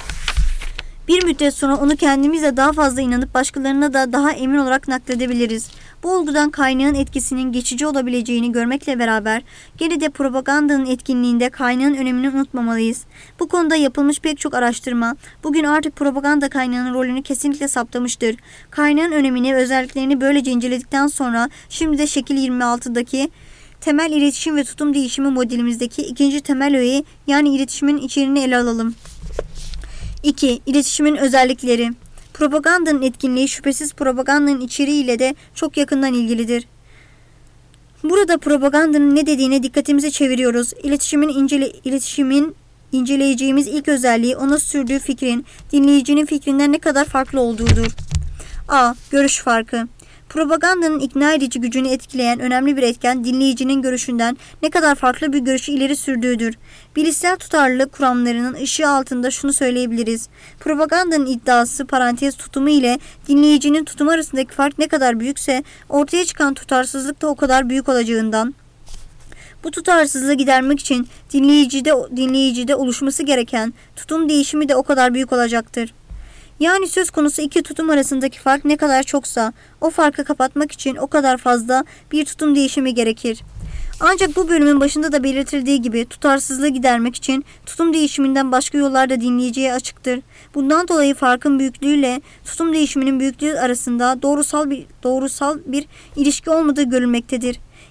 bir müddet sonra onu kendimize daha fazla inanıp başkalarına da daha emin olarak nakledebiliriz. Bu olgudan kaynağın etkisinin geçici olabileceğini görmekle beraber gene de propagandanın etkinliğinde kaynağın önemini unutmamalıyız. Bu konuda yapılmış pek çok araştırma bugün artık propaganda kaynağının rolünü kesinlikle saptamıştır. Kaynağın önemini ve özelliklerini böylece inceledikten sonra şimdi de şekil yirmi altıdaki temel iletişim ve tutum değişimi modelimizdeki ikinci temel öğeyi, yani iletişimin içeriğini ele alalım. iki. İletişimin özellikleri. Propagandanın etkinliği şüphesiz propagandanın içeriğiyle de çok yakından ilgilidir. Burada propagandanın ne dediğine dikkatimizi çeviriyoruz. İletişimin, incele, iletişimin inceleyeceğimiz ilk özelliği ona sürdüğü fikrin dinleyicinin fikrinden ne kadar farklı olduğudur. A. Görüş farkı. Propagandanın ikna edici gücünü etkileyen önemli bir etken dinleyicinin görüşünden ne kadar farklı bir görüşü ileri sürdüğüdür. Bilişsel tutarlılık kuramlarının ışığı altında şunu söyleyebiliriz. Propagandanın iddiası parantez tutumu ile dinleyicinin tutumu arasındaki fark ne kadar büyükse ortaya çıkan tutarsızlık da o kadar büyük olacağından bu tutarsızlığı gidermek için dinleyicide, dinleyicide oluşması gereken tutum değişimi de o kadar büyük olacaktır. Yani söz konusu iki tutum arasındaki fark ne kadar çoksa o farkı kapatmak için o kadar fazla bir tutum değişimi gerekir. Ancak bu bölümün başında da belirtildiği gibi tutarsızlığı gidermek için tutum değişiminden başka yollar da dinleyiciye açıktır. Bundan dolayı farkın büyüklüğüyle tutum değişiminin büyüklüğü arasında doğrusal bir doğrusal bir ilişki olmadığı görülmektedir.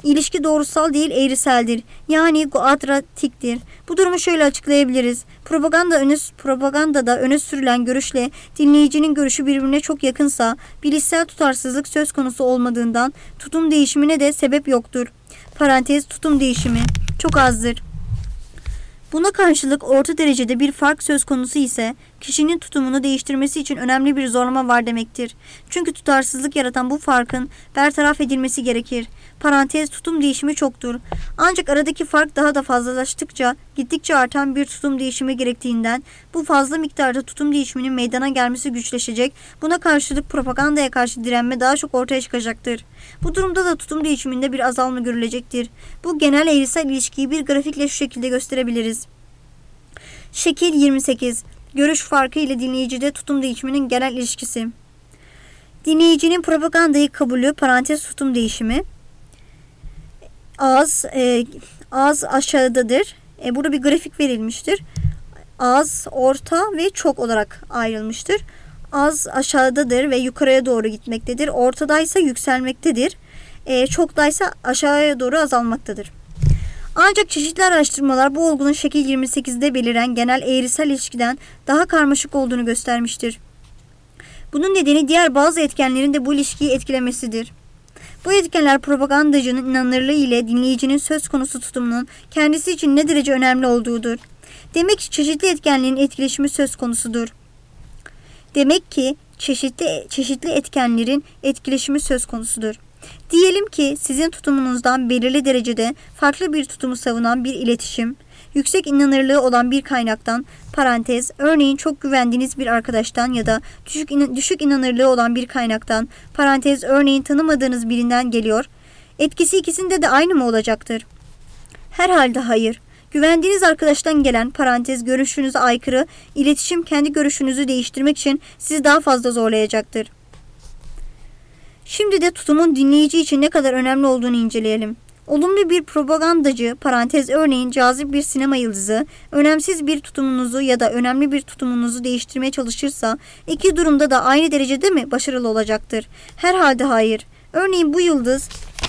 İlişki doğrusal değil eğriseldir. Yani quadratiktir. Bu durumu şöyle açıklayabiliriz. Propaganda öne, propagandada öne sürülen görüşle dinleyicinin görüşü birbirine çok yakınsa bilişsel tutarsızlık söz konusu olmadığından tutum değişimine de sebep yoktur. Parantez tutum değişimi çok azdır. Buna karşılık orta derecede bir fark söz konusu ise kişinin tutumunu değiştirmesi için önemli bir zorlama var demektir. Çünkü tutarsızlık yaratan bu farkın bertaraf edilmesi gerekir. Parantez tutum değişimi çoktur. Ancak aradaki fark daha da fazlalaştıkça gittikçe artan bir tutum değişimi gerektiğinden bu fazla miktarda tutum değişiminin meydana gelmesi güçleşecek. Buna karşılık propagandaya karşı direnme daha çok ortaya çıkacaktır. Bu durumda da tutum değişiminde bir azalma görülecektir. Bu genel eğrisel ilişkiyi bir grafikle şu şekilde gösterebiliriz. Şekil yirmi sekiz. Görüş farkı ile dinleyicide tutum değişiminin genel ilişkisi. Dinleyicinin propagandayı kabulü parantez tutum değişimi az e, az aşağıdadır. E, burada bir grafik verilmiştir. Az, orta ve çok olarak ayrılmıştır. Az aşağıdadır ve yukarıya doğru gitmektedir. Ortadaysa yükselmektedir. E, çoktaysa aşağıya doğru azalmaktadır. Ancak çeşitli araştırmalar bu olgunun şekil yirmi sekizde beliren genel eğrisel ilişkiden daha karmaşık olduğunu göstermiştir. Bunun nedeni diğer bazı etkenlerin de bu ilişkiyi etkilemesidir. Bu etkenler propagandacının inanırlığı ile dinleyicinin söz konusu tutumunun kendisi için ne derece önemli olduğudur. Demek ki çeşitli etkenlerin etkileşimi söz konusudur. Demek ki çeşitli çeşitli etkenlerin etkileşimi söz konusudur. Diyelim ki sizin tutumunuzdan belirli derecede farklı bir tutumu savunan bir iletişim, yüksek inanırlığı olan bir kaynaktan, parantez, örneğin çok güvendiğiniz bir arkadaştan ya da düşük, in- düşük inanırlığı olan bir kaynaktan, parantez, örneğin tanımadığınız birinden geliyor. Etkisi ikisinde de aynı mı olacaktır? Herhalde hayır. Güvendiğiniz arkadaştan gelen, parantez, görüşünüze aykırı, iletişim kendi görüşünüzü değiştirmek için sizi daha fazla zorlayacaktır. Şimdi de tutumun dinleyici için ne kadar önemli olduğunu inceleyelim. Olumlu bir propagandacı, parantez örneğin cazip bir sinema yıldızı, önemsiz bir tutumunuzu ya da önemli bir tutumunuzu değiştirmeye çalışırsa, iki durumda da aynı derecede mi başarılı olacaktır? Herhalde hayır. Örneğin bu yıldız,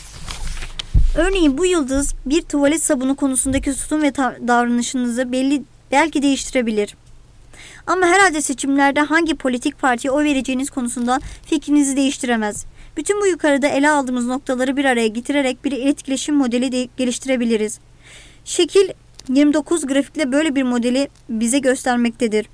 örneğin bu yıldız bir tuvalet sabunu konusundaki tutum ve davranışınızı belli belki değiştirebilir. Ama herhalde seçimlerde hangi politik partiye oy vereceğiniz konusunda fikrinizi değiştiremez. Bütün bu yukarıda ele aldığımız noktaları bir araya getirerek bir etkileşim modeli de geliştirebiliriz. Şekil yirmi dokuz grafikle böyle bir modeli bize göstermektedir.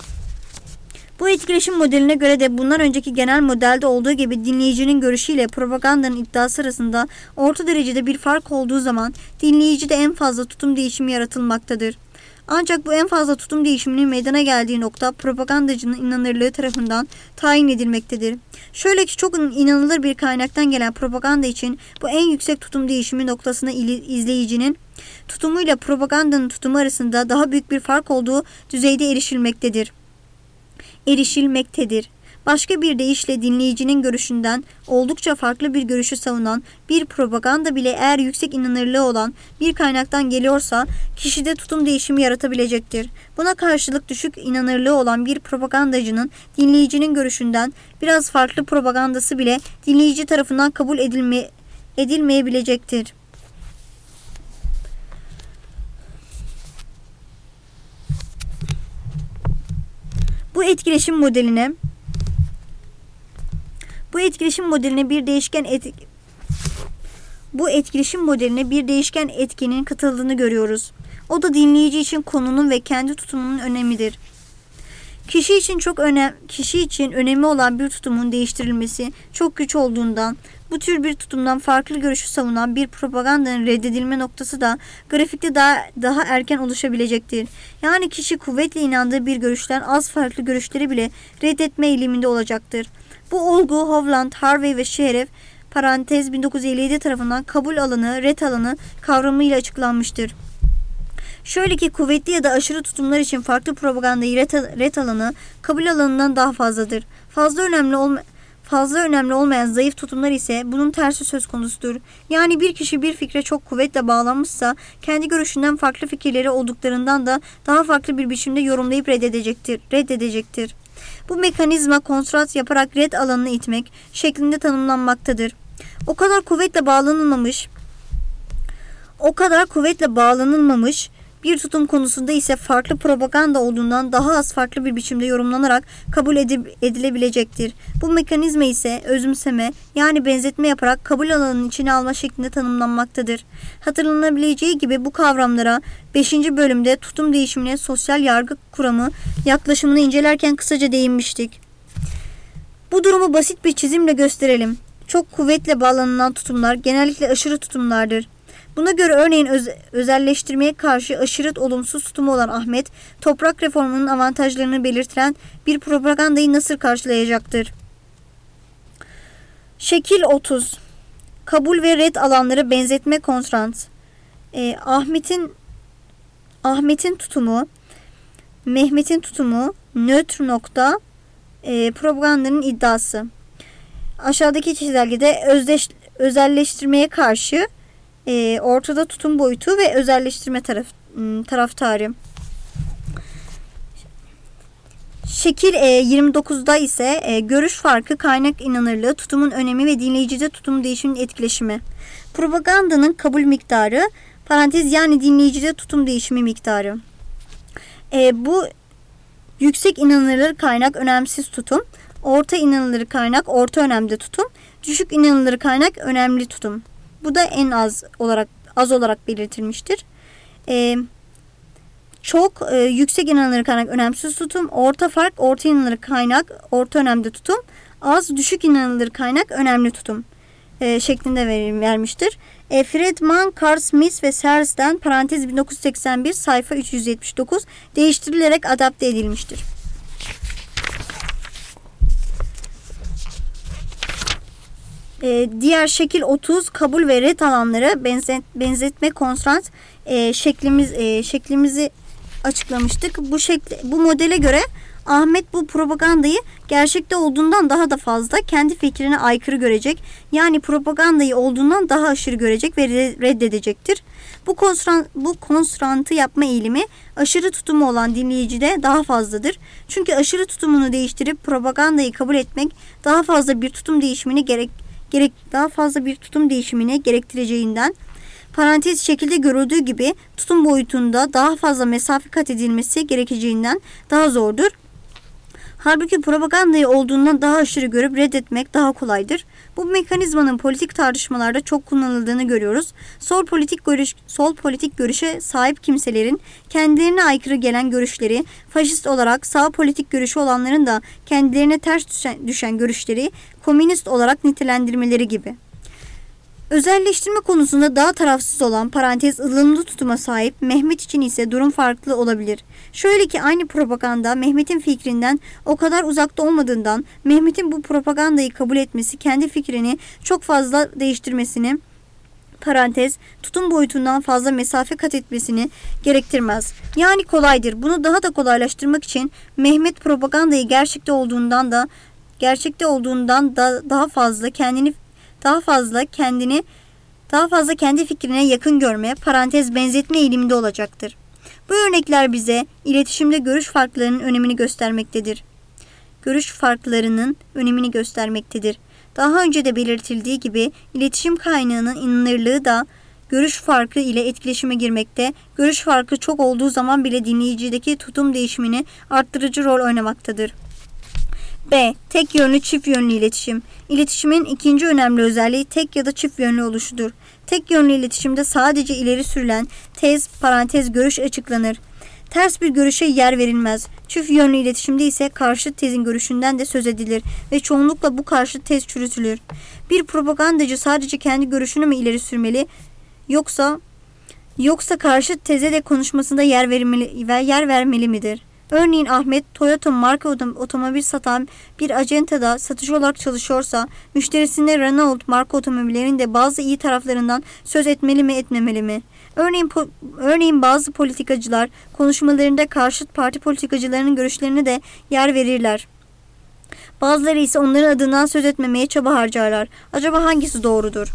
Bu etkileşim modeline göre de bundan önceki genel modelde olduğu gibi dinleyicinin görüşüyle propagandanın iddiası arasında orta derecede bir fark olduğu zaman dinleyicide en fazla tutum değişimi yaratılmaktadır. Ancak bu en fazla tutum değişiminin meydana geldiği nokta propagandacının inanırlığı tarafından tayin edilmektedir. Şöyle ki çok inanılır bir kaynaktan gelen propaganda için bu en yüksek tutum değişimi noktasına izleyicinin tutumuyla propagandanın tutumu arasında daha büyük bir fark olduğu düzeyde erişilmektedir. Erişilmektedir. Başka bir deyişle dinleyicinin görüşünden oldukça farklı bir görüşü savunan bir propaganda bile eğer yüksek inanırlığı olan bir kaynaktan geliyorsa kişide tutum değişimi yaratabilecektir. Buna karşılık düşük inanırlığı olan bir propagandacının dinleyicinin görüşünden biraz farklı propagandası bile dinleyici tarafından kabul edilme, edilmeyebilecektir. Bu etkileşim modeline Bu etkileşim modeline bir değişken et, bu etkileşim modeline bir değişken etkinin katıldığını görüyoruz. O da dinleyici için konunun ve kendi tutumunun önemidir. Kişi için çok önem, kişi için önemli olan bir tutumun değiştirilmesi çok güç olduğundan bu tür bir tutumdan farklı görüşü savunan bir propagandanın reddedilme noktası da grafikte daha daha erken oluşabilecektir. Yani kişi kuvvetle inandığı bir görüşten az farklı görüşleri bile reddetme eğiliminde olacaktır. Bu olgu Hovland, Harvey ve Sheriff parantez bin dokuz yüz elli yedi tarafından kabul alanı, ret alanı kavramıyla açıklanmıştır. Şöyle ki kuvvetli ya da aşırı tutumlar için farklı propagandayı ret, ret alanı kabul alanından daha fazladır. Fazla önemli olma, fazla önemli olmayan zayıf tutumlar ise bunun tersi söz konusudur. Yani bir kişi bir fikre çok kuvvetle bağlanmışsa kendi görüşünden farklı fikirleri olduklarından da daha farklı bir biçimde yorumlayıp reddedecektir. reddedecektir. Bu mekanizma kontrast yaparak red alanını itmek şeklinde tanımlanmaktadır. O kadar kuvvetle bağlanılmamış O kadar kuvvetle bağlanılmamış, bir tutum konusunda ise farklı propaganda olduğundan daha az farklı bir biçimde yorumlanarak kabul edilebilecektir. Bu mekanizma ise özümseme yani benzetme yaparak kabul alanının içine alma şeklinde tanımlanmaktadır. Hatırlanabileceği gibi bu kavramlara beşinci bölümde tutum değişimine sosyal yargı kuramı yaklaşımını incelerken kısaca değinmiştik. Bu durumu basit bir çizimle gösterelim. Çok kuvvetle bağlanılan tutumlar genellikle aşırı tutumlardır. Buna göre örneğin öz, özelleştirmeye karşı aşırı olumsuz tutumu olan Ahmet, toprak reformunun avantajlarını belirtilen bir propagandayı nasıl karşılayacaktır? Şekil otuz. Kabul ve red alanları benzetme kontrans. Ee, Ahmet'in Ahmet'in tutumu, Mehmet'in tutumu, nötr nokta, e, propagandanın iddiası. Aşağıdaki çizelgede özdeş, özelleştirmeye karşı E, ortada tutum boyutu ve özelleştirme taraf, taraftarı. Şekil e, yirmi dokuzda ise e, görüş farkı, kaynak inanırlığı, tutumun önemi ve dinleyicide tutum değişiminin etkileşimi. Propagandanın kabul miktarı, parantez yani dinleyicide tutum değişimi miktarı. E, bu yüksek inanılır kaynak önemsiz tutum, orta inanılır kaynak orta önemli tutum, düşük inanılır kaynak önemli tutum. Bu da en az olarak az olarak belirtilmiştir. Ee, çok e, yüksek inanılır kaynak önemsiz tutum, orta fark orta inanılır kaynak orta önemli tutum, az düşük inanılır kaynak önemli tutum e, şeklinde ver, vermiştir. E, Friedman, Carl Smith ve Sears'den parantez bin dokuz yüz seksen bir sayfa üç yüz yetmiş dokuz değiştirilerek adapte edilmiştir. Ee, diğer şekil otuz kabul ve red alanları benzet, benzetme kontrans e, şeklimiz e, şeklimizi açıklamıştık. Bu şekli, bu modele göre Ahmet bu propagandayı gerçekte olduğundan daha da fazla kendi fikrine aykırı görecek. Yani propagandayı olduğundan daha aşırı görecek ve reddedecektir. Bu konstran, bu konstrantı yapma eğilimi aşırı tutumu olan dinleyicide daha fazladır. Çünkü aşırı tutumunu değiştirip propagandayı kabul etmek daha fazla bir tutum değişimini gerek gerek daha fazla bir tutum değişimine gerektireceğinden, parantez şekilde görüldüğü gibi tutum boyutunda daha fazla mesafe kat edilmesi gerekeceğinden daha zordur. Halbuki propagandayı olduğundan daha aşırı görüp reddetmek daha kolaydır. Bu mekanizmanın politik tartışmalarda çok kullanıldığını görüyoruz. Sol politik görüş, sol politik görüşe sahip kimselerin kendilerine aykırı gelen görüşleri, faşist olarak sağ politik görüşü olanların da kendilerine ters düşen, düşen görüşleri komünist olarak nitelendirmeleri gibi. Özelleştirme konusunda daha tarafsız olan parantez ılımlı tutuma sahip Mehmet için ise durum farklı olabilir. Şöyle ki aynı propaganda Mehmet'in fikrinden o kadar uzakta olmadığından Mehmet'in bu propagandayı kabul etmesi kendi fikrini çok fazla değiştirmesini parantez tutum boyutundan fazla mesafe kat etmesini gerektirmez. Yani kolaydır. Bunu daha da kolaylaştırmak için Mehmet propagandayı gerçekte olduğundan da gerçekte olduğundan da daha fazla kendini daha fazla kendini daha fazla kendi fikrine yakın görme, parantez benzetme eğiliminde olacaktır. Bu örnekler bize iletişimde görüş farklarının önemini göstermektedir. Görüş farklarının önemini göstermektedir. Daha önce de belirtildiği gibi iletişim kaynağının inanırlığı da görüş farkı ile etkileşime girmekte, görüş farkı çok olduğu zaman bile dinleyicideki tutum değişimini arttırıcı rol oynamaktadır. B. Tek yönlü çift yönlü iletişim. İletişimin ikinci önemli özelliği tek ya da çift yönlü oluşudur. Tek yönlü iletişimde sadece ileri sürülen tez, parantez görüş açıklanır. Ters bir görüşe yer verilmez. Çift yönlü iletişimde ise karşıt tezin görüşünden de söz edilir ve çoğunlukla bu karşıt tez çürütülür. Bir propagandacı sadece kendi görüşünü mü ileri sürmeli yoksa yoksa karşıt teze de konuşmasında yer vermeli ve yer vermeli midir? Örneğin Ahmet, Toyota marka otomobil satan bir acentada satıcı olarak çalışıyorsa, müşterisine Renault marka otomobillerin de bazı iyi taraflarından söz etmeli mi etmemeli mi? Örneğin, po- örneğin bazı politikacılar konuşmalarında karşıt parti politikacılarının görüşlerine de yer verirler. Bazıları ise onların adından söz etmemeye çaba harcarlar. Acaba hangisi doğrudur?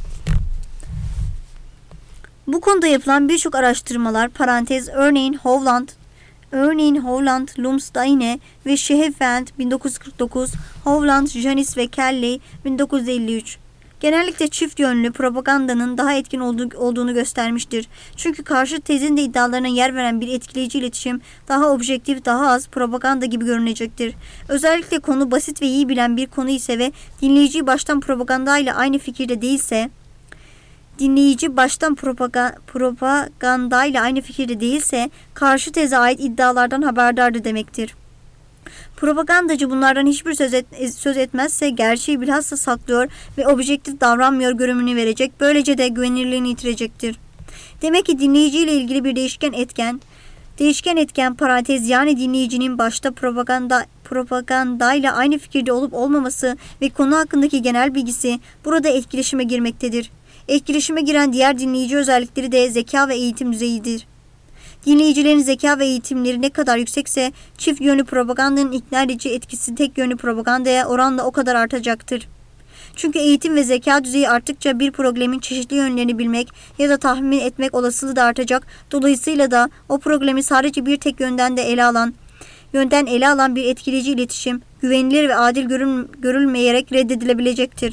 Bu konuda yapılan birçok araştırmalar, parantez örneğin Hovland, Örneğin Hovland, Lumsdaine ve Schehefeld bin dokuz yüz kırk dokuz, Hovland, Janis ve Kelly bin dokuz yüz elli üç genellikle çift yönlü propagandanın daha etkin olduğu, olduğunu göstermiştir. Çünkü karşı tezin de iddialarına yer veren bir etkileyici iletişim daha objektif, daha az propaganda gibi görünecektir. Özellikle konu basit ve iyi bilen bir konu ise ve dinleyici baştan propagandayla aynı fikirde değilse, dinleyici baştan propaga, propagandayla aynı fikirde değilse karşı teze ait iddialardan haberdardır demektir. Propagandacı bunlardan hiçbir söz, et, söz etmezse gerçeği bilhassa saklıyor ve objektif davranmıyor görünümünü verecek. Böylece de güvenilirliğini yitirecektir. Demek ki dinleyiciyle ilgili bir değişken etken, değişken etken parantez yani dinleyicinin başta propaganda propagandayla aynı fikirde olup olmaması ve konu hakkındaki genel bilgisi burada etkileşime girmektedir. Etkileşime giren diğer dinleyici özellikleri de zeka ve eğitim düzeyidir. Dinleyicilerin zeka ve eğitimleri ne kadar yüksekse çift yönlü propagandanın ikna edici etkisi tek yönlü propagandaya oranla o kadar artacaktır. Çünkü eğitim ve zeka düzeyi arttıkça bir problemin çeşitli yönlerini bilmek ya da tahmin etmek olasılığı da artacak. Dolayısıyla da o problemi sadece bir tek yönden de ele alan, yönden ele alan bir etkileyici iletişim güvenilir ve adil görül, görülmeyerek reddedilebilecektir.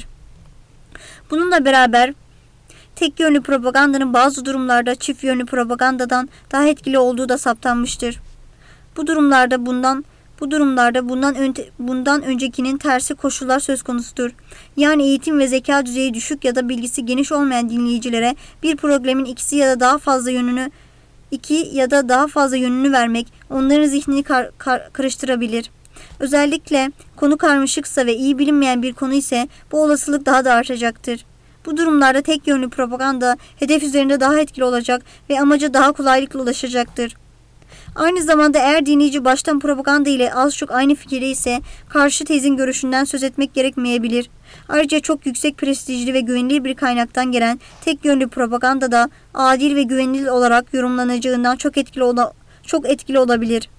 Bununla beraber tek yönlü propagandanın bazı durumlarda çift yönlü propagandadan daha etkili olduğu da saptanmıştır. Bu durumlarda bundan bu durumlarda bundan önce, bundan öncekinin tersi koşullar söz konusudur. Yani eğitim ve zeka düzeyi düşük ya da bilgisi geniş olmayan dinleyicilere bir problemin ikisi ya da daha fazla yönünü iki ya da daha fazla yönünü vermek onların zihnini kar, kar, karıştırabilir. Özellikle konu karmaşıksa ve iyi bilinmeyen bir konu ise bu olasılık daha da artacaktır. Bu durumlarda tek yönlü propaganda hedef üzerinde daha etkili olacak ve amaca daha kolaylıkla ulaşacaktır. Aynı zamanda eğer dinleyici baştan propaganda ile az çok aynı fikirde ise karşı tezin görüşünden söz etmek gerekmeyebilir. Ayrıca çok yüksek prestijli ve güvenilir bir kaynaktan gelen tek yönlü propaganda da adil ve güvenilir olarak yorumlanacağından çok etkili ola, çok etkili olabilir.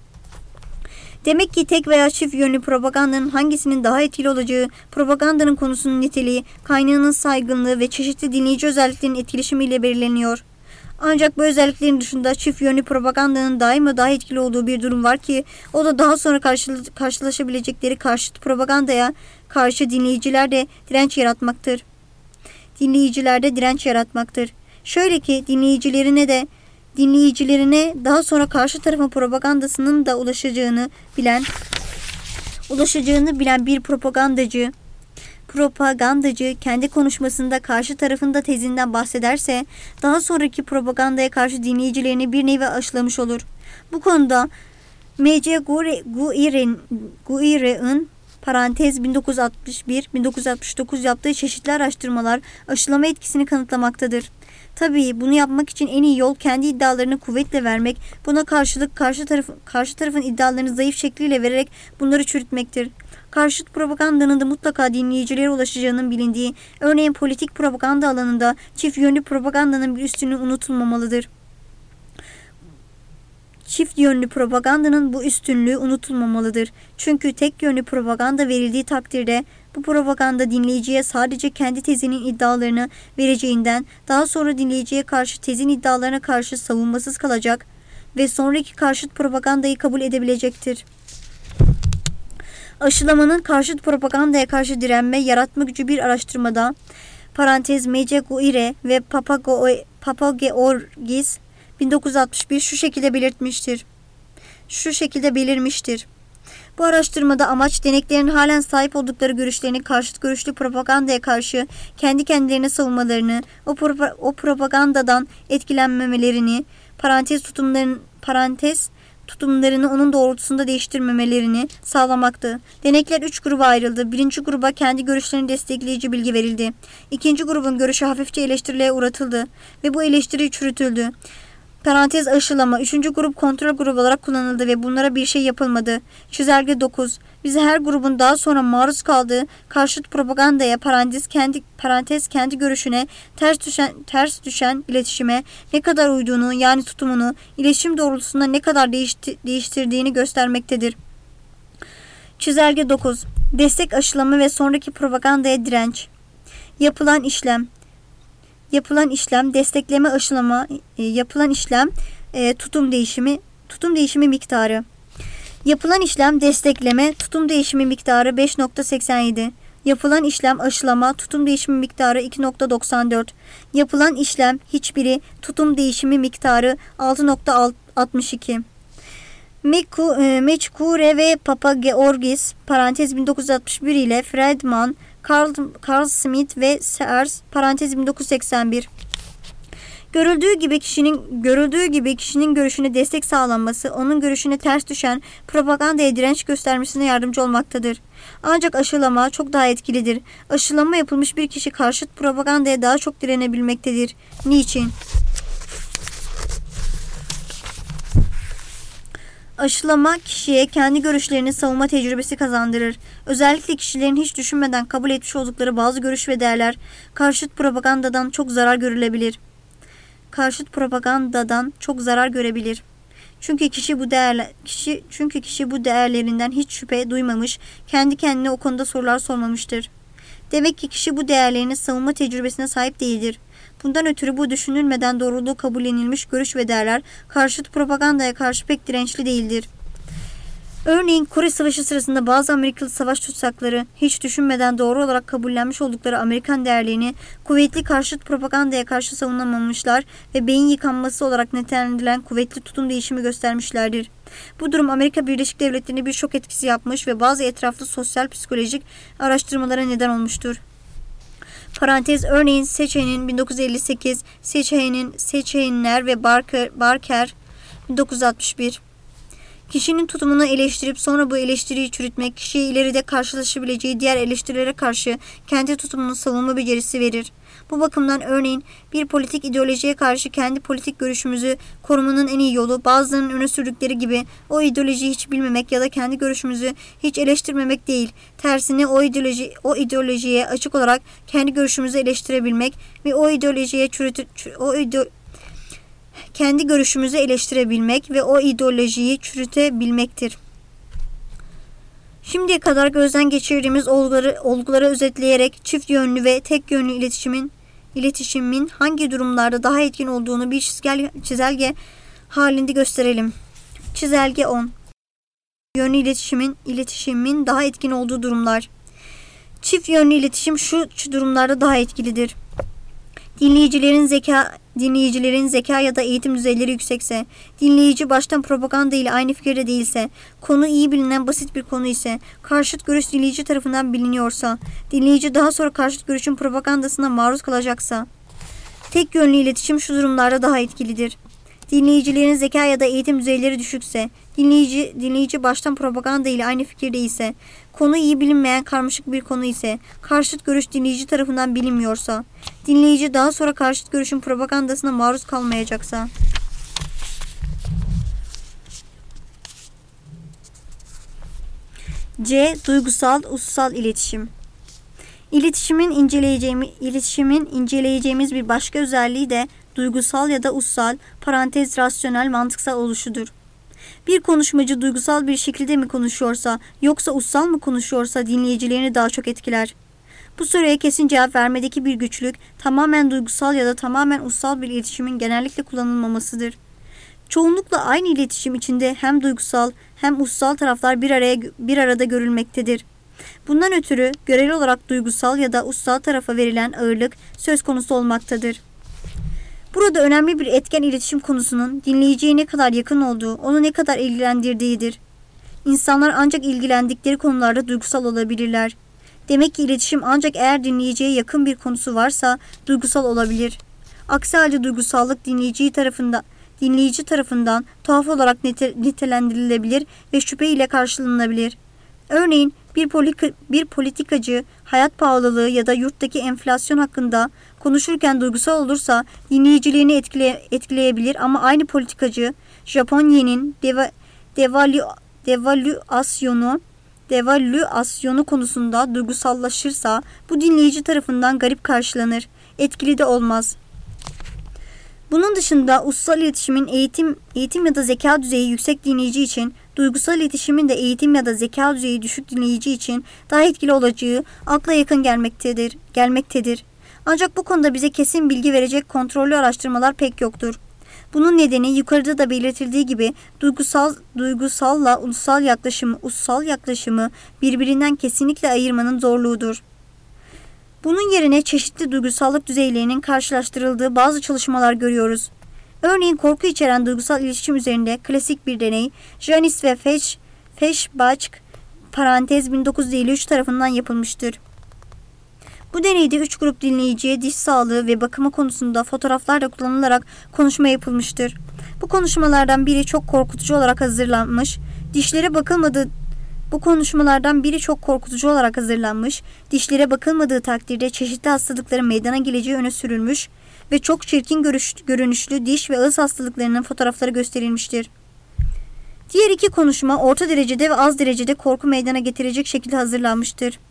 Demek ki tek veya çift yönlü propagandanın hangisinin daha etkili olacağı, propagandanın konusunun niteliği, kaynağının saygınlığı ve çeşitli dinleyici özelliklerinin etkileşimiyle belirleniyor. Ancak bu özelliklerin dışında çift yönlü propagandanın daima daha etkili olduğu bir durum var ki o da daha sonra karşılaşabilecekleri karşıt propagandaya karşı dinleyicilerde direnç yaratmaktır. Dinleyicilerde direnç yaratmaktır. Şöyle ki dinleyicilerine de dinleyicilerine daha sonra karşı tarafın propagandasının da ulaşacağını bilen ulaşacağını bilen bir propagandacı propagandacı kendi konuşmasında karşı tarafın da tezinden bahsederse daha sonraki propagandaya karşı dinleyicilerini bir nevi aşılamış olur. Bu konuda M C Guire'ın parantez bin dokuz yüz altmış bir bin dokuz yüz altmış dokuz yaptığı çeşitli araştırmalar aşılama etkisini kanıtlamaktadır. Tabii bunu yapmak için en iyi yol kendi iddialarını kuvvetle vermek, buna karşılık karşı, taraf, karşı tarafın iddialarını zayıf şekliyle vererek bunları çürütmektir. Karşıt propagandanın da mutlaka dinleyicilere ulaşacağının bilindiği, örneğin politik propaganda alanında çift yönlü propagandanın bir üstünlüğü unutulmamalıdır. Çift yönlü propagandanın bu üstünlüğü unutulmamalıdır. Çünkü tek yönlü propaganda verildiği takdirde bu propaganda dinleyiciye sadece kendi tezinin iddialarını vereceğinden daha sonra dinleyiciye karşı tezin iddialarına karşı savunmasız kalacak ve sonraki karşıt propagandayı kabul edebilecektir. Aşılamanın karşıt propagandaya karşı direnme yaratma gücü bir araştırmada parantez M C Guire ve Papageorgis bin dokuz yüz altmış bir şu şekilde belirtmiştir. Şu şekilde belirmiştir. Bu araştırmada amaç deneklerin halen sahip oldukları görüşlerini karşıt görüşlü propagandaya karşı kendi kendilerine savunmalarını, o, pro- o propagandadan etkilenmemelerini, parantez tutumların parantez tutumlarını onun doğrultusunda değiştirmemelerini sağlamaktı. Denekler üç gruba ayrıldı. Birinci gruba kendi görüşlerini destekleyici bilgi verildi. İkinci grubun görüşü hafifçe eleştirilere uğratıldı ve bu eleştiri çürütüldü. Parantez aşılama. Üçüncü grup kontrol grubu olarak kullanıldı ve bunlara bir şey yapılmadı. Çizelge dokuz. Bize her grubun daha sonra maruz kaldığı karşıt propagandaya parantez kendi parantez kendi görüşüne ters düşen ters düşen iletişime ne kadar uyduğunu yani tutumunu iletişim doğrultusunda ne kadar değişti, değiştirdiğini göstermektedir. Çizelge dokuz. Destek aşılama ve sonraki propagandaya direnç. Yapılan işlem. Yapılan işlem destekleme aşılama e, yapılan işlem e, tutum değişimi tutum değişimi miktarı. Yapılan işlem destekleme tutum değişimi miktarı beş nokta seksen yedi. Yapılan işlem aşılama, tutum değişimi miktarı iki nokta doksan dört. Yapılan işlem hiçbiri, tutum değişimi miktarı altı nokta altmış iki. Meçkure ve Papageorgis parantez bin dokuz yüz altmış bir ile Friedman, Carl, Carl Smith ve Sears parantez bin dokuz yüz seksen bir. Görüldüğü gibi kişinin görüldüğü gibi kişinin görüşüne destek sağlanması, onun görüşüne ters düşen propagandaya direnç göstermesine yardımcı olmaktadır. Ancak aşılama çok daha etkilidir. Aşılama yapılmış bir kişi karşıt propagandaya daha çok direnebilmektedir. Niçin? Aşılama kişiye kendi görüşlerini savunma tecrübesi kazandırır. Özellikle kişilerin hiç düşünmeden kabul etmiş oldukları bazı görüş ve değerler karşıt propagandadan çok zarar görülebilir. Karşıt propagandadan çok zarar görebilir. Çünkü kişi bu değerler kişi çünkü kişi bu değerlerinden hiç şüphe duymamış, kendi kendine o konuda sorular sormamıştır. Demek ki kişi bu değerlerini savunma tecrübesine sahip değildir. Bundan ötürü bu düşünülmeden doğruluğu kabullenilmiş görüş ve değerler karşıt propagandaya karşı pek dirençli değildir. Örneğin Kore Savaşı sırasında bazı Amerikalı savaş tutsakları hiç düşünmeden doğru olarak kabullenmiş oldukları Amerikan değerlerini kuvvetli karşıt propagandaya karşı savunamamışlar ve beyin yıkanması olarak nitelendirilen kuvvetli tutum değişimi göstermişlerdir. Bu durum Amerika Birleşik Devletleri'ne bir şok etkisi yapmış ve bazı etraflı sosyal psikolojik araştırmalara neden olmuştur. Parantez örneğin Seçen'in bin dokuz yüz elli sekiz, Seçen'in Seçenler ve Barker, Barker bin dokuz yüz altmış bir. Kişinin tutumunu eleştirip sonra bu eleştiriyi çürütmek, kişiye ileride karşılaşabileceği diğer eleştirilere karşı kendi tutumunu savunma becerisi verir. Bu bakımdan örneğin bir politik ideolojiye karşı kendi politik görüşümüzü korumanın en iyi yolu bazılarının öne sürdükleri gibi o ideolojiyi hiç bilmemek ya da kendi görüşümüzü hiç eleştirmemek değil. Tersine o ideoloji o ideolojiye açık olarak kendi görüşümüzü eleştirebilmek ve o ideolojiye çürütü o ide, kendi görüşümüzü eleştirebilmek ve o ideolojiyi çürütebilmektir. Şimdiye kadar gözden geçirdiğimiz olguları, olguları özetleyerek çift yönlü ve tek yönlü iletişimin iletişimin hangi durumlarda daha etkin olduğunu bir çizelge, çizelge halinde gösterelim. Çizelge on. Yönlü iletişimin iletişimin daha etkin olduğu durumlar. Çift yönlü iletişim şu, şu durumlarda daha etkilidir. Dinleyicilerin zeka dinleyicilerin zeka ya da eğitim düzeyleri yüksekse, dinleyici baştan propaganda ile aynı fikirde değilse, konu iyi bilinen basit bir konu ise, karşıt görüş dinleyici tarafından biliniyorsa, dinleyici daha sonra karşıt görüşün propagandasına maruz kalacaksa. Tek yönlü iletişim şu durumlarda daha etkilidir. Dinleyicilerin zeka ya da eğitim düzeyleri düşükse, dinleyici dinleyici baştan propaganda ile aynı fikirde ise, konu iyi bilinmeyen karmaşık bir konu ise, karşıt görüş dinleyici tarafından bilinmiyorsa, dinleyici daha sonra karşıt görüşün propagandasına maruz kalmayacaksa. C. Duygusal, ussal iletişim. İletişimin inceleyeceğimiz, iletişimin inceleyeceğimiz bir başka özelliği de duygusal ya da ussal, parantez rasyonel, mantıksal oluşudur. Bir konuşmacı duygusal bir şekilde mi konuşuyorsa yoksa ussal mı konuşuyorsa dinleyicilerini daha çok etkiler. Bu soruya kesin cevap vermedeki bir güçlük tamamen duygusal ya da tamamen ussal bir iletişimin genellikle kullanılmamasıdır. Çoğunlukla aynı iletişim içinde hem duygusal hem ussal taraflar bir araya bir arada görülmektedir. Bundan ötürü göreli olarak duygusal ya da ussal tarafa verilen ağırlık söz konusu olmaktadır. Burada önemli bir etken iletişim konusunun dinleyiciye ne kadar yakın olduğu, onu ne kadar ilgilendirdiğidir. İnsanlar ancak ilgilendikleri konularda duygusal olabilirler. Demek ki iletişim ancak eğer dinleyiciye yakın bir konusu varsa duygusal olabilir. Aksi halde duygusallık dinleyici tarafından, dinleyici tarafından tuhaf olarak nitelendirilebilir ve şüphe ile karşılanabilir. Örneğin bir, polika, bir politikacı hayat pahalılığı ya da yurttaki enflasyon hakkında konuşurken duygusal olursa dinleyicilerini etkile, etkileyebilir ama aynı politikacı Japon yenin deva, devalü, devalüasyonu devalüasyonu konusunda duygusallaşırsa bu dinleyici tarafından garip karşılanır, etkili de olmaz. Bunun dışında ussal iletişimin eğitim, eğitim ya da zeka düzeyi yüksek dinleyici için, duygusal iletişimin de eğitim ya da zeka düzeyi düşük dinleyici için daha etkili olacağı akla yakın gelmektedir. gelmektedir. Ancak bu konuda bize kesin bilgi verecek kontrollü araştırmalar pek yoktur. Bunun nedeni yukarıda da belirtildiği gibi duygusal duygusalla ussal yaklaşımı, ussal yaklaşımı birbirinden kesinlikle ayırmanın zorluğudur. Bunun yerine çeşitli duygusallık düzeylerinin karşılaştırıldığı bazı çalışmalar görüyoruz. Örneğin korku içeren duygusal iletişim üzerinde klasik bir deney Janis ve Feshbach parantez bin dokuz yüz elli üç tarafından yapılmıştır. Bu deneyde üç grup dinleyiciye diş sağlığı ve bakımı konusunda fotoğraflar da kullanılarak konuşma yapılmıştır. Bu konuşmalardan biri çok korkutucu olarak hazırlanmış, dişlere bakılmadığı Bu konuşmalardan biri çok korkutucu olarak hazırlanmış, dişlere bakılmadığı takdirde çeşitli hastalıkların meydana geleceği öne sürülmüş ve çok çirkin görünüşlü diş ve ağız hastalıklarının fotoğrafları gösterilmiştir. Diğer iki konuşma orta derecede ve az derecede korku meydana getirecek şekilde hazırlanmıştır.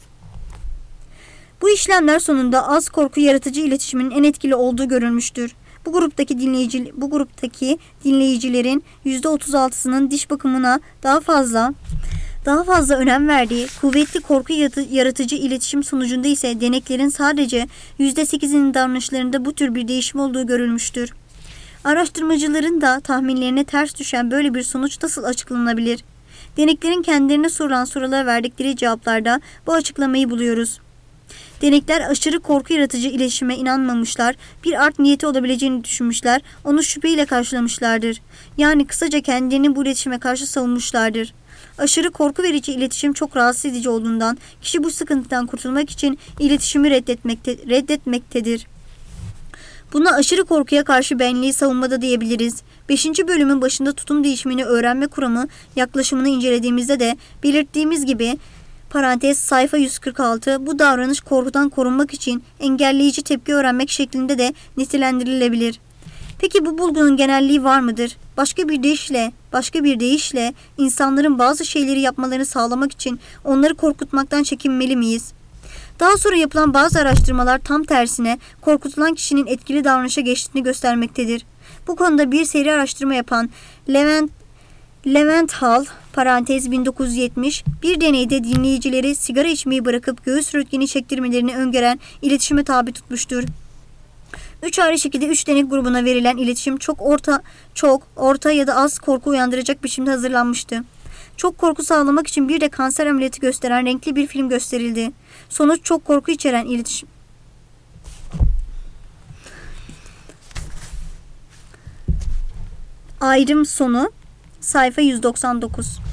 Bu işlemler sonunda az korku yaratıcı iletişimin en etkili olduğu görülmüştür. Bu gruptaki dinleyici bu gruptaki dinleyicilerin yüzde otuz altısının diş bakımına daha fazla daha fazla önem verdiği, kuvvetli korku yaratıcı iletişim sonucunda ise deneklerin sadece yüzde sekizinin davranışlarında bu tür bir değişim olduğu görülmüştür. Araştırmacıların da tahminlerine ters düşen böyle bir sonuç nasıl açıklanabilir? Deneklerin kendilerine sorulan sorulara verdikleri cevaplarda bu açıklamayı buluyoruz. Denekler aşırı korku yaratıcı iletişime inanmamışlar, bir art niyeti olabileceğini düşünmüşler, onu şüpheyle karşılamışlardır. Yani kısaca kendilerini bu iletişime karşı savunmuşlardır. Aşırı korku verici iletişim çok rahatsız edici olduğundan kişi bu sıkıntıdan kurtulmak için iletişimi reddetmekte, reddetmektedir. Buna aşırı korkuya karşı benliği savunmada diyebiliriz. beşinci bölümün başında tutum değişimini öğrenme kuramı yaklaşımını incelediğimizde de belirttiğimiz gibi parantez sayfa yüz kırk altı bu davranış korkudan korunmak için engelleyici tepki öğrenmek şeklinde de nitelendirilebilir. Peki bu bulgunun genelliği var mıdır? Başka bir deyişle, başka bir deyişle insanların bazı şeyleri yapmalarını sağlamak için onları korkutmaktan çekinmeli miyiz? Daha sonra yapılan bazı araştırmalar tam tersine korkutulan kişinin etkili davranışa geçtiğini göstermektedir. Bu konuda bir seri araştırma yapan Levent Leventhal parantez bin dokuz yüz yetmiş bir deneyde dinleyicileri sigara içmeyi bırakıp göğüs röntgeni çektirmelerini öngören iletişime tabi tutmuştur. Üç ayrı şekilde üç denek grubuna verilen iletişim çok orta, çok orta ya da az korku uyandıracak biçimde hazırlanmıştı. Çok korku sağlamak için bir de kanser ameliyatı gösteren renkli bir film gösterildi. Sonuç çok korku içeren iletişim. Ayrım sonu sayfa yüz doksan dokuz.